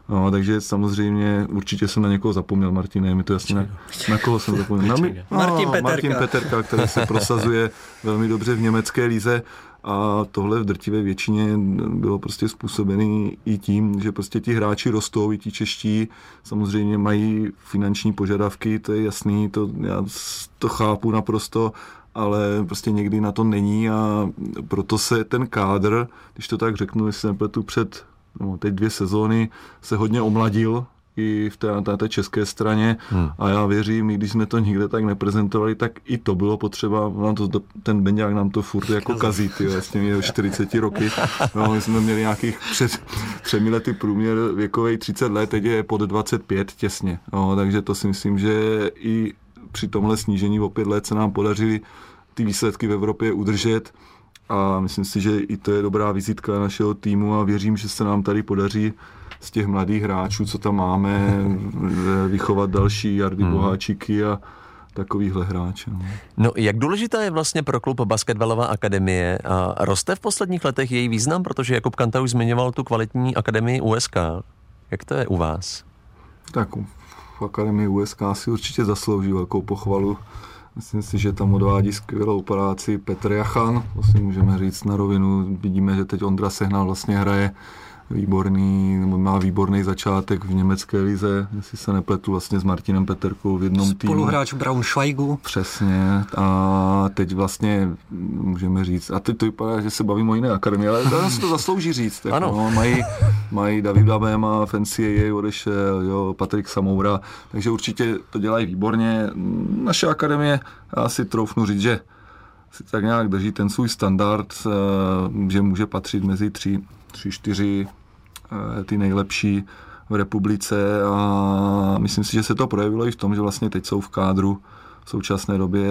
No, takže samozřejmě určitě jsem na někoho zapomněl, Martin, je mi to jasně, na koho jsem zapomněl. Martin Peterka, který se prosazuje velmi dobře v německé lize a tohle v drtivé většině bylo prostě způsobený i tím, že prostě ti hráči rostou, i ti čeští samozřejmě mají finanční požadavky, to je jasný, já to chápu naprosto, ale prostě někdy na to není a proto se ten kádr, když to tak řeknu, jestli nepletu teď 2 sezóny, se hodně omladil i na té české straně a já věřím, i když jsme to nikde tak neprezentovali, tak i to bylo potřeba, ten Benďák nám to furt jako kazí, vlastně měl 40 roky, no, my jsme měli nějakých před 3 lety průměr věkovej 30 let, teď je pod 25 těsně, no, takže to si myslím, že i při tomhle snížení o 5 let se nám podařily ty výsledky v Evropě udržet a myslím si, že i to je dobrá vizitka našeho týmu a věřím, že se nám tady podaří z těch mladých hráčů, co tam máme, vychovat další Jardy Boháčiky a takovýhle hráče. No, jak důležitá je vlastně pro klub Basketbalová akademie a roste v posledních letech její význam, protože Jakub Kanta už zmiňoval tu kvalitní akademii USK. Jak to je u vás? Tak v akademii USK si určitě zaslouží velkou pochvalu. Myslím si, že tam odvádí skvělou práci Petr Jachan, vlastně můžeme říct na rovinu. Vidíme, že teď Ondra Sehnal vlastně hraje má výborný začátek v německé lize, jestli se nepletu, vlastně s Martinem Peterkou v jednom týmu. Spoluhráč Braunschweigu. Přesně. A teď vlastně můžeme říct, a teď to vypadá, že se bavím o jiné akademii, ale to se to zaslouží říct. Tak, ano. No, mají Davida Béma, Fancy odešel, jo, Patrik Samoura, takže určitě to dělají výborně. Naše akademie, já si troufnu říct, že si tak nějak drží ten svůj standard, že může patřit mezi 3-4 ty nejlepší v republice a myslím si, že se to projevilo i v tom, že vlastně teď jsou v kádru v současné době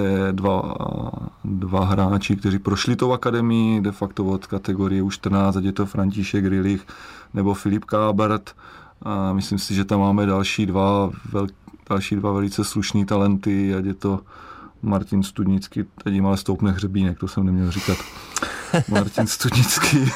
dva hráči, kteří prošli tou akademii de facto od kategorie U14, ať je to František Rilich nebo Filip Kábert. A myslím si, že tam máme další dva velice slušný talenty, ať je to Martin Studnický, teď jim ale stoupne hřebínek, to jsem neměl říkat. Martin Studnický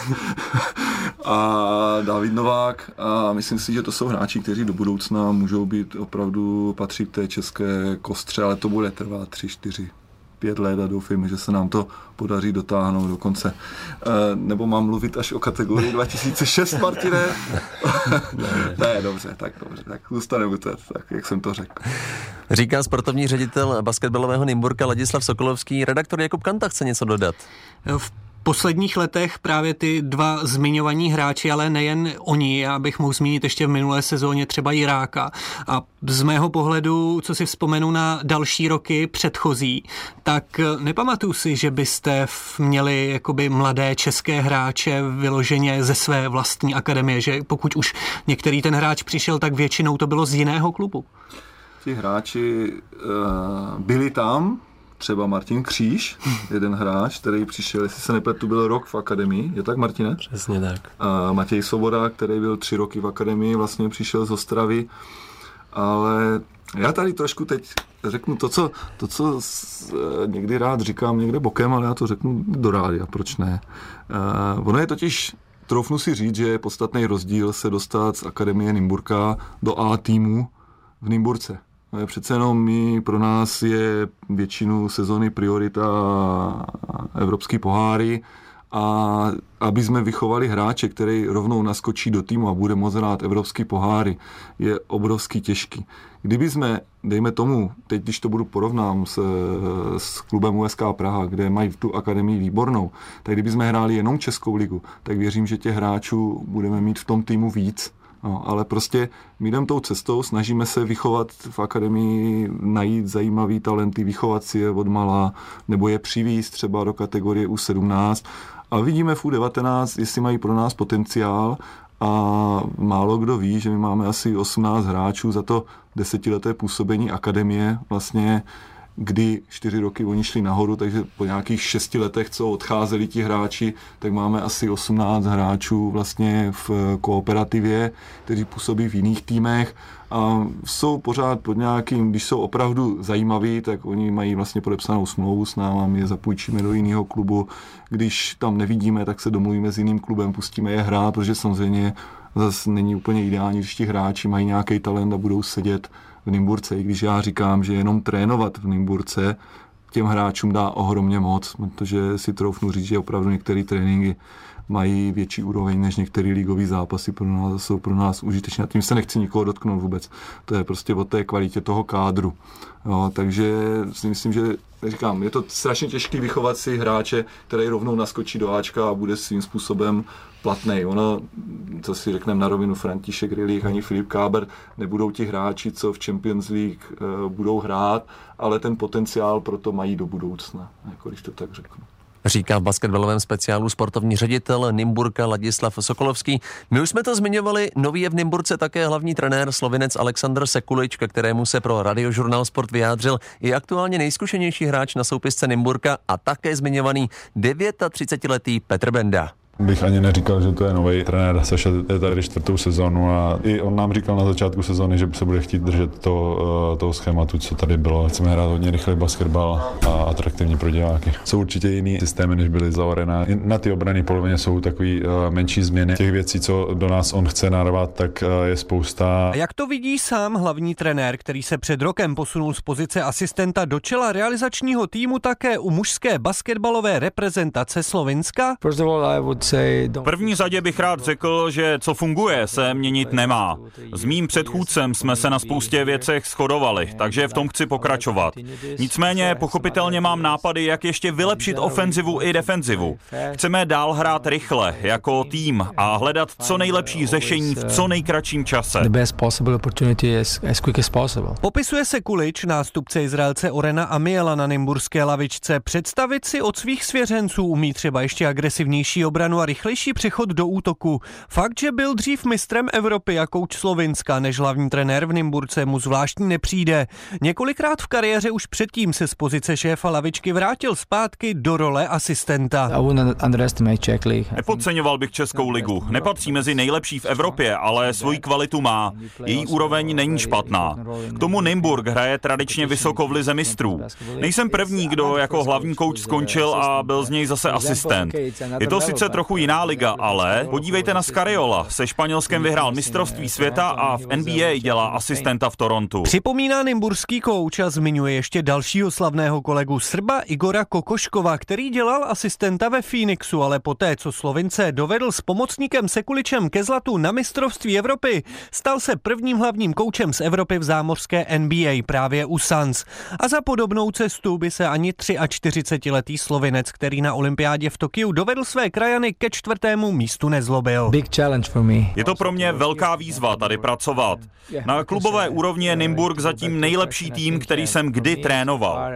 a David Novák a myslím si, že to jsou hráči, kteří do budoucna můžou být opravdu patří k té české kostře, ale to bude trvat 3, 4, 5 let a doufejme, že se nám to podaří dotáhnout do konce. Nebo mám mluvit až o kategorii 2006, Martine? Ne, dobře, tak zůstane u té, tak jak jsem to řekl. Říká sportovní ředitel basketbalového Nymburka Ladislav Sokolovský. Redaktor Jakub Kanta chce něco dodat. V posledních letech právě ty 2 zmiňovaní hráči, ale nejen oni, já bych mohl zmínit ještě v minulé sezóně třeba Jiráka. A z mého pohledu, co si vzpomenu na další roky předchozí, tak nepamatuju si, že byste měli jakoby mladé české hráče vyloženě ze své vlastní akademie, že pokud už některý ten hráč přišel, tak většinou to bylo z jiného klubu. Ti hráči byli tam, třeba Martin Kříž, jeden hráč, který přišel, jestli se nepletu, byl rok v akademii, je tak, Martine? Přesně tak. A Matěj Svoboda, který byl 3 roky v akademii, vlastně přišel z Ostravy, ale já tady trošku teď řeknu to, co někdy rád říkám někde bokem, ale já to řeknu do rádia, proč ne? Ono je totiž, troufnu si říct, že je podstatný rozdíl se dostat z akademie Nymburka do A týmu v Nymburce. Přece jenom pro nás je většinu sezony priorita evropský poháry a aby jsme vychovali hráče, který rovnou naskočí do týmu a bude moct hrát evropský poháry, je obrovský těžký. Kdyby jsme, dejme tomu, teď když to budu porovnám s klubem USK Praha, kde mají tu akademii výbornou, tak kdyby jsme hráli jenom Českou ligu, tak věřím, že těch hráčů budeme mít v tom týmu víc. No, ale prostě my jdeme tou cestou, snažíme se vychovat v akademii, najít zajímavý talenty, vychovat si je odmala, nebo je přivízt třeba do kategorie U17. A vidíme v U19, jestli mají pro nás potenciál a málo kdo ví, že my máme asi 18 hráčů za to 10leté působení akademie, vlastně kdy 4 roky oni šli nahoru, takže po nějakých 6 letech, co odcházeli ti hráči, tak máme asi 18 hráčů vlastně v kooperativě, kteří působí v jiných týmech a jsou pořád pod nějakým, když jsou opravdu zajímaví, tak oni mají vlastně podepsanou smlouvu s námi, my je zapůjčíme do jiného klubu, když tam nevidíme, tak se domluvíme s jiným klubem, pustíme je hrát, protože samozřejmě zase není úplně ideální, když ti hráči mají nějaký talent a budou sedět v Nymburce, i když já říkám, že jenom trénovat v Nymburce těm hráčům dá ohromně moc, protože si troufnu říct, že opravdu některé tréninky mají větší úroveň než některé ligové zápasy, jsou pro nás užitečné. A tím se nechci nikoho dotknout vůbec. To je prostě o té kvalitě toho kádru. Jo, takže si myslím, že říkám, je to strašně těžký vychovat si hráče, který rovnou naskočí do Ačka a bude svým způsobem platnej. Ono, co si řekneme na rovinu, František Rýlich ani Filip Káber nebudou ti hráči, co v Champions League budou hrát, ale ten potenciál pro to mají do budoucna, jako když to tak řeknu. Říká v basketbalovém speciálu sportovní ředitel Nymburka Ladislav Sokolovský. My už jsme to zmiňovali, nový je v Nymburce také hlavní trenér Slovinec Aleksandr Sekulič, ke kterému se pro Radiožurnál Sport vyjádřil i aktuálně nejzkušenější hráč na soupisce Nymburka a také zmiňovaný 39letý Petr Benda. Bych ani neříkal, že to je nový trenér, Saša je tady 4. sezonu a i on nám říkal na začátku sezóny, že se bude chtít držet toho schématu, co tady bylo. Chceme hrát hodně rychlý basketbal a atraktivní pro diváky. Jsou určitě jiný systémy, než byly za Orena. Na ty obrany polovině jsou takový menší změny. Těch věcí, co do nás on chce narvat, tak je spousta. A jak to vidí sám hlavní trenér, který se před rokem posunul z pozice asistenta do čela realizačního týmu také u mužské basketbalové reprezentace Slovinska? V první řadě bych rád řekl, že co funguje, se měnit nemá. S mým předchůdcem jsme se na spoustě věcech shodovali, takže v tom chci pokračovat. Nicméně pochopitelně mám nápady, jak ještě vylepšit ofenzivu i defenzivu. Chceme dál hrát rychle, jako tým a hledat co nejlepší řešení v co nejkratším čase. Popisuje se Kulič, nástupce Izraelce Orena Amiela na nymburské lavičce. Představit si od svých svěřenců umí třeba ještě agresivnější obranu a rychlejší přechod do útoku. Fakt, že byl dřív mistrem Evropy a kouč Slovinska než hlavní trenér v Nymburce, mu zvláštní nepřijde. Několikrát v kariéře už předtím se z pozice šéfa lavičky vrátil zpátky do role asistenta. Nepodceňoval bych Českou ligu. Nepatří mezi nejlepší v Evropě, ale svoji kvalitu má. Její úroveň není špatná. K tomu Nymburk hraje tradičně vysoko v lize mistrů. Nejsem první, kdo jako hlavní kouč skončil a byl z něj zase asistent. Je to sice trochu jiná liga, ale podívejte na Scariola. Se Španělskem vyhrál mistrovství světa a v NBA dělá asistenta v Torontu. Připomíná nymburský kouč a zmiňuje ještě dalšího slavného kolegu Srba Igora Kokoškova, který dělal asistenta ve Phoenixu, ale poté, co Slovince dovedl s pomocníkem Sekuličem ke zlatu na mistrovství Evropy, stal se prvním hlavním koučem z Evropy v zámořské NBA právě u Suns. A za podobnou cestu by se ani 43letý Slovinec, který na olympiádě v Tokiu dovedl své krajany ke 4. místu nezlobil. Je to pro mě velká výzva tady pracovat. Na klubové úrovni je Nymburk zatím nejlepší tým, který jsem kdy trénoval.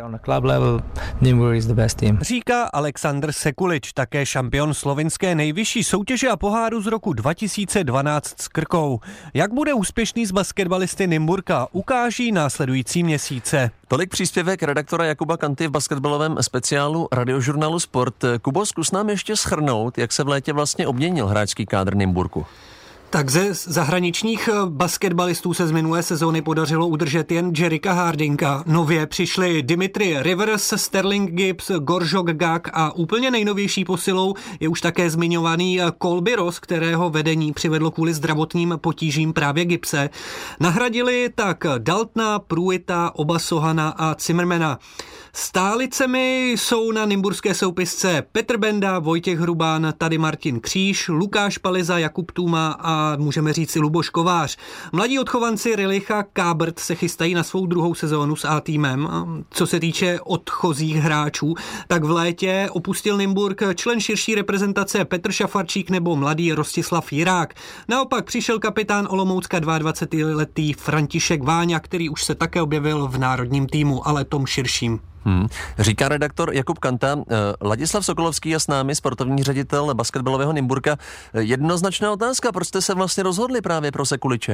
Říká Aleksandr Sekulič, také šampion slovinské nejvyšší soutěže a poháru z roku 2012 s Krkou. Jak bude úspěšný z basketbalisty Nymburka, ukáží následující měsíce. Tolik příspěvek redaktora Jakuba Kanty v basketbalovém speciálu Radiožurnálu Sport. Kubo, zkus nám ještě shrnout, jak se v létě vlastně obměnil hráčský kádr Nymburku. Tak ze zahraničních basketbalistů se z minulé sezóny podařilo udržet jen Jerricka Hardinga. Nově přišli Dimitri Rivers, Sterling Gibbs, Gorjok Gak a úplně nejnovější posilou je už také zmiňovaný Colby Ross, kterého vedení přivedlo kvůli zdravotním potížím právě Gibbse. Nahradili tak Daltona, Pruita, Obasohana a Zimmermana. Stálicemi jsou na nymburské soupisce Petr Benda, Vojtěch Hrubán, tady Martin Kříž, Lukáš Paliza, Jakub Tůma a můžeme říct si Luboš Kovář. Mladí odchovanci Rilicha Kábrt se chystají na svou druhou sezónu s A-týmem. Co se týče odchozích hráčů, tak v létě opustil Nymburk člen širší reprezentace Petr Šafarčík nebo mladý Rostislav Jirák. Naopak přišel kapitán Olomoucka 22letý František Váňa, který už se také objevil v národním týmu, ale tom širším. Říká redaktor Jakub Kanta. Ladislav Sokolovský je s námi, sportovní ředitel basketbalového Nymburka. Jednoznačná otázka, proč jste se vlastně rozhodli právě pro Sekuliče?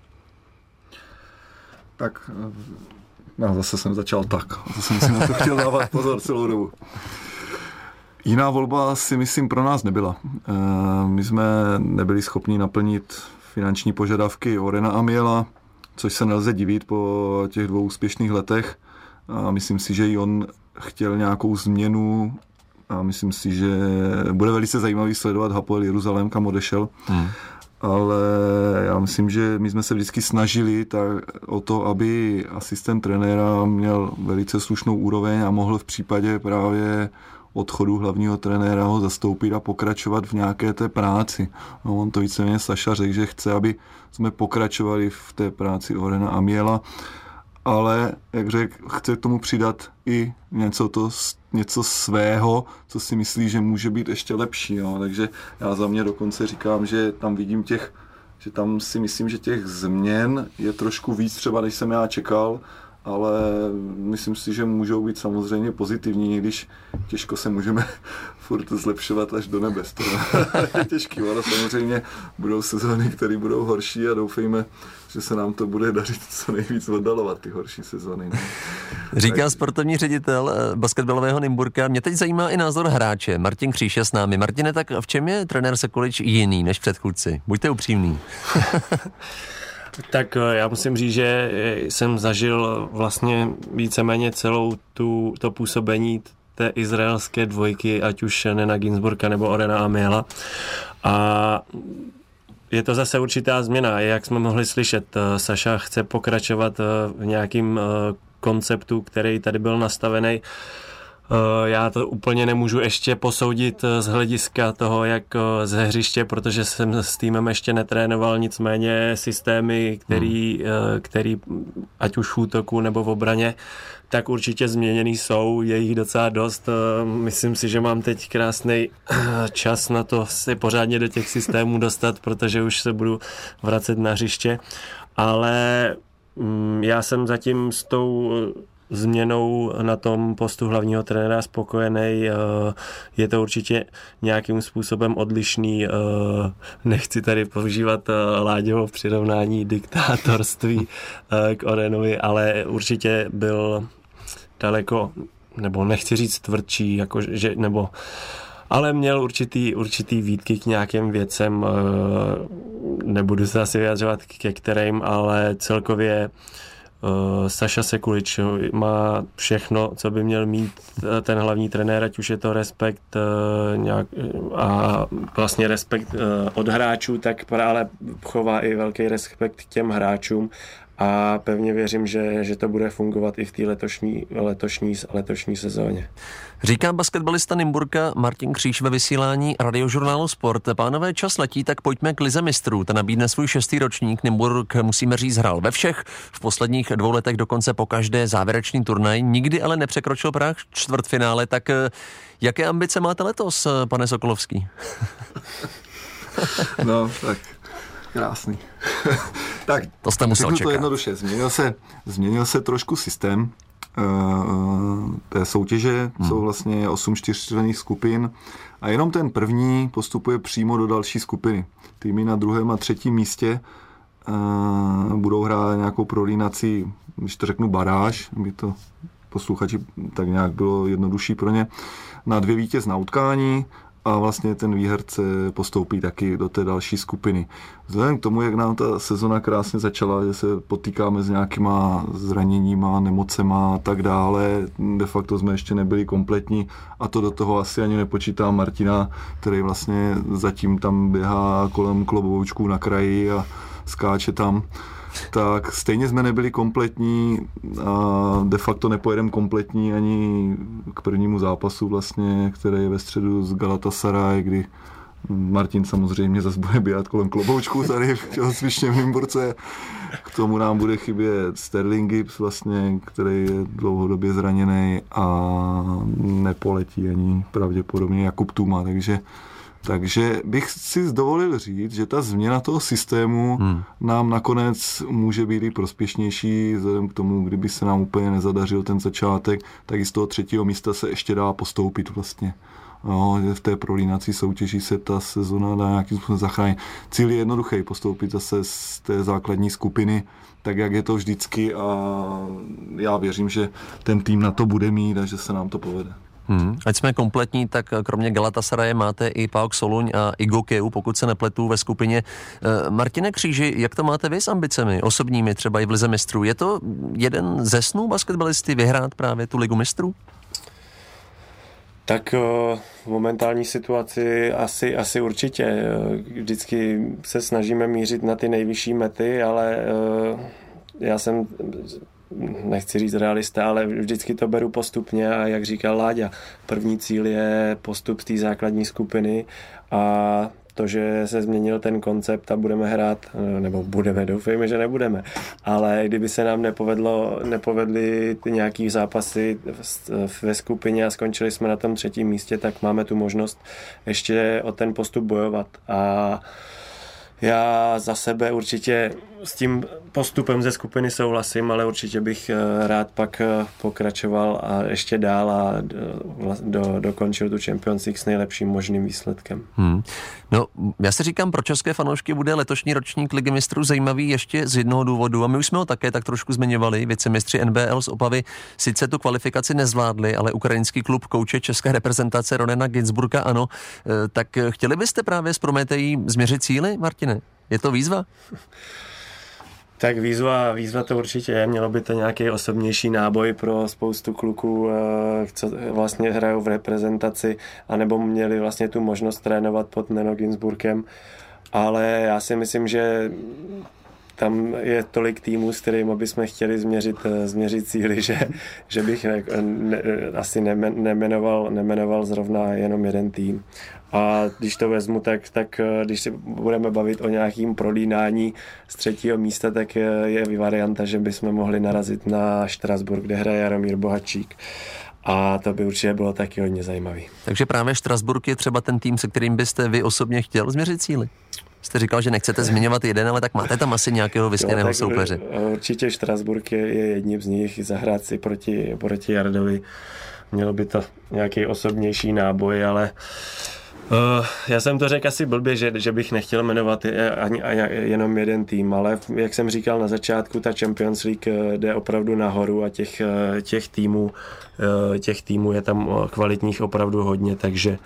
Tak, zase jsem začal tak. Zase jsem na to chtěl dávat pozor celou dobu. Jiná volba si myslím pro nás nebyla. My jsme nebyli schopni naplnit finanční požadavky Orena Amiela, což se nelze divit po těch 2 úspěšných letech. A myslím si, že i on chtěl nějakou změnu a myslím si, že bude velice zajímavý sledovat Hapoel Jeruzalém, kam odešel. ale já myslím, že my jsme se vždycky snažili o to, aby asistent trenéra měl velice slušnou úroveň a mohl v případě právě odchodu hlavního trenéra ho zastoupit a pokračovat v nějaké té práci. No, on to víceméně Saša řekl, že chce, aby jsme pokračovali v té práci Orena Amiela, ale, jak řekl, chce k tomu přidat i něco svého, co si myslí, že může být ještě lepší. Jo. Takže já za mě dokonce říkám, že tam vidím že tam si myslím, že těch změn je trošku víc třeba, než jsem já čekal, ale myslím si, že můžou být samozřejmě pozitivní, když těžko se můžeme furt zlepšovat až do nebes. To je těžký, ale samozřejmě budou sezóny, které budou horší a doufejme, že se nám to bude dařit co nejvíc oddalovat, ty horší sezóny. Ne? Říká sportovní ředitel basketbalového Nymburka. Mě teď zajímá i názor hráče. Martin Kříž je s námi. Martine, tak v čem je trenér Sekulič jiný než předchůdci? Buďte upřímný. Tak já musím říct, že jsem zažil vlastně víceméně celou to působení té izraelské dvojky, ať už Nena Ginsburga nebo Orena Amiela. A je to zase určitá změna. Jak jsme mohli slyšet, Saša chce pokračovat v nějakým konceptu, který tady byl nastavený. Já to úplně nemůžu ještě posoudit z hlediska toho, jak ze hřiště, protože jsem s týmem ještě netrénoval, nicméně systémy, který ať už v útoku nebo v obraně, tak určitě změněný jsou, je jich docela dost. Myslím si, že mám teď krásný čas na to si pořádně do těch systémů dostat, protože už se budu vracet na hřiště, ale já jsem zatím s tou změnou na tom postu hlavního trenéra spokojený. Je to určitě nějakým způsobem odlišný. Nechci tady používat Láďovo přirovnání diktátorství k Orenovi, ale určitě byl daleko, nebo nechci říct tvrdší, ale měl určitý výtky k nějakým věcem. Nebudu se asi vyjadřovat ke kterým, ale celkově Saša Sekulič má všechno, co by měl mít ten hlavní trenér, ať už je to respekt a vlastně respekt od hráčů, tak ale chová i velký respekt k těm hráčům a pevně věřím, že to bude fungovat i v té letošní sezóně. Říká basketbalista Nymburka Martin Kříž ve vysílání Radiožurnálu Sport. Pánové, čas letí, tak pojďme k Lize mistrů. Ta nabídne svůj 6. ročník. Nymburk, musíme říct, hrál ve všech. V posledních 2 letech dokonce po každé závěrečný turnaj. Nikdy ale nepřekročil práh čtvrtfinále. Tak jaké ambice máte letos, pane Sokolovský? No, tak krásný. Tak, to jste musel čekat. To jednoduše. Změnil se trošku systém té soutěže. Jsou vlastně 8 čtyřčlenných skupin a jenom ten první postupuje přímo do další skupiny. Týmy na 2. a 3. místě budou hrát nějakou prolínací, když to řeknu baráž, aby to posluchači tak nějak bylo jednodušší pro ně, na 2 vítězná utkání a vlastně ten výherce postoupí taky do té další skupiny. Vzhledem k tomu, jak nám ta sezona krásně začala, že se potýkáme s nějakýma zraněníma, nemocema a tak dále, de facto jsme ještě nebyli kompletní a to do toho asi ani nepočítám Martina, který vlastně zatím tam běhá kolem kloboučků na kraji a skáče tam. Tak stejně jsme nebyli kompletní a de facto nepojedeme kompletní ani k prvnímu zápasu vlastně, který je ve středu z Galatasaray, kdy Martin samozřejmě zase bude běhat kolem kloboučku tady v Svišně v Nymburce. K tomu nám bude chybět Sterling Gibbs vlastně, který je dlouhodobě zraněný a nepoletí ani pravděpodobně Jakub Tuma, takže bych si dovolil říct, že ta změna toho systému nám nakonec může být i prospěšnější, vzhledem k tomu, kdyby se nám úplně nezadařil ten začátek, tak i z toho 3. místa se ještě dá postoupit vlastně. No, v té prolínací soutěži se ta sezona dá nějakým způsobem zachránit. Cíl je jednoduchý, postoupit zase z té základní skupiny, tak jak je to vždycky a já věřím, že ten tým na to bude mít a že se nám to povede. Ať jsme kompletní, tak kromě Galatasaraje máte i PAOK Soluň a i Gokeu, pokud se nepletu ve skupině. Martine Kříži, jak to máte vy s ambicemi osobními, třeba i v Lize mistrů? Je to jeden ze snů basketbalisty vyhrát právě tu Ligu mistrů? Tak v momentální situaci asi určitě. Vždycky se snažíme mířit na ty nejvyšší mety, ale já jsem, nechci říct realista, ale vždycky to beru postupně a jak říkal Láďa, první cíl je postup z té základní skupiny a to, že se změnil ten koncept a budeme hrát, nebo budeme, doufejme, že nebudeme, ale kdyby se nám nepovedly ty nějaký zápasy ve skupině a skončili jsme na tom 3. místě, tak máme tu možnost ještě o ten postup bojovat. A já za sebe určitě s tím postupem ze skupiny souhlasím, ale určitě bych rád pak pokračoval a ještě dál a dokončil tu Champions League s nejlepším možným výsledkem. No, já si říkám, pro české fanoušky bude letošní ročník Ligy mistrů zajímavý ještě z jednoho důvodu a my už jsme ho také tak trošku zmiňovali. Vicemistři NBL z Opavy sice tu kvalifikaci nezvládli, ale ukrajinský klub kouče české reprezentace Ronena Ginzburga ano. Tak chtěli byste právě s Prometejí změřit síly, Martine? Je to výzva? Tak výzva to určitě je. Mělo by to nějaký osobnější náboj pro spoustu kluků, co vlastně hrajou v reprezentaci, anebo měli vlastně tu možnost trénovat pod Neno Ginzburgem. Ale já si myslím, že tam je tolik týmů, s kterými bychom chtěli změřit síly, že bych asi nemenoval zrovna jenom jeden tým. A když to vezmu, tak když si budeme bavit o nějakým prolínání z 3. místa, tak je varianta, že bychom mohli narazit na Štrasburg, kde hraje Jaromír Bohačík. A to by určitě bylo taky hodně zajímavý. Takže právě Štrasburg je třeba ten tým, se kterým byste vy osobně chtěl změřit síly? Jste říkal, že nechcete zmiňovat jeden, ale tak máte tam asi nějakého vysněného soupeře. Určitě Štrasburg je jedním z nich, zahrát si proti Jardovi. Mělo by to nějaký osobnější náboj, ale já jsem to řekl asi blbě, že bych nechtěl jmenovat ani jenom jeden tým, ale jak jsem říkal na začátku, ta Champions League jde opravdu nahoru a těch týmů je tam kvalitních opravdu hodně, takže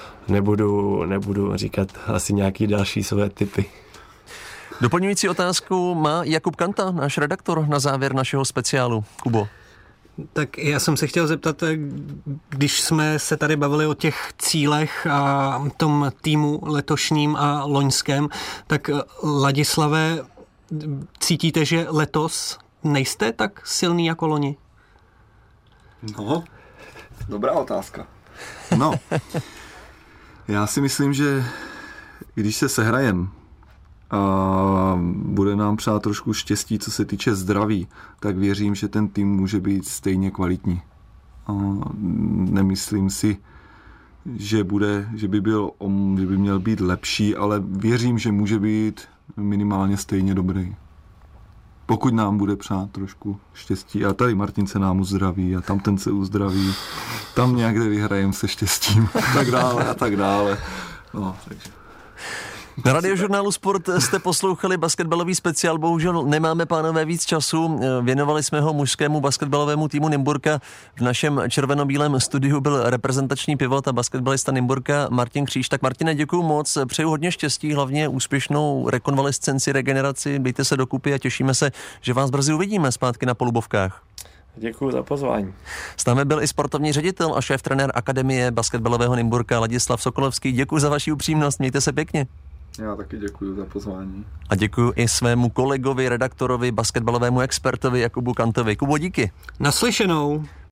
nebudu říkat asi nějaký další své typy. Doplňující otázku má Jakub Kanta, náš redaktor, na závěr našeho speciálu. Kubo. Tak já jsem se chtěl zeptat, když jsme se tady bavili o těch cílech a tom týmu letošním a loňském, tak Ladislave, cítíte, že letos nejste tak silný jako loni? No, dobrá otázka. No, já si myslím, že když se sehrajem a bude nám přát trošku štěstí, co se týče zdraví, tak věřím, že ten tým může být stejně kvalitní. A nemyslím si, že by měl být lepší, ale věřím, že může být minimálně stejně dobrý. Pokud nám bude přát trošku štěstí. A tady Martin se nám uzdraví a tam ten se uzdraví. Tam nějak vyhrajem se štěstím. A tak dále. No, takže. Na Radiožurnálu Sport jste poslouchali basketbalový speciál, bohužel nemáme, pánové, víc času. Věnovali jsme ho mužskému basketbalovému týmu Nymburka. V našem červenobílém studiu byl reprezentační pivot a basketbalista Nymburka Martin Kříž. Tak Martine, děkuju moc, přeju hodně štěstí, hlavně úspěšnou rekonvalescenci, regeneraci, dejte se dokupy a těšíme se, že vás brzy uvidíme zpátky na polubovkách. Děkuji za pozvání. S námi byl i sportovní ředitel a šéf-trenér Akademie basketbalového Nymburka Ladislav Sokolovský. Děkuji za vaši upřímnost, mějte se pěkně. Já taky děkuji za pozvání. A děkuji i svému kolegovi, redaktorovi, basketbalovému expertovi Jakubu Kantovi. Kubo, díky. Naslyšenou.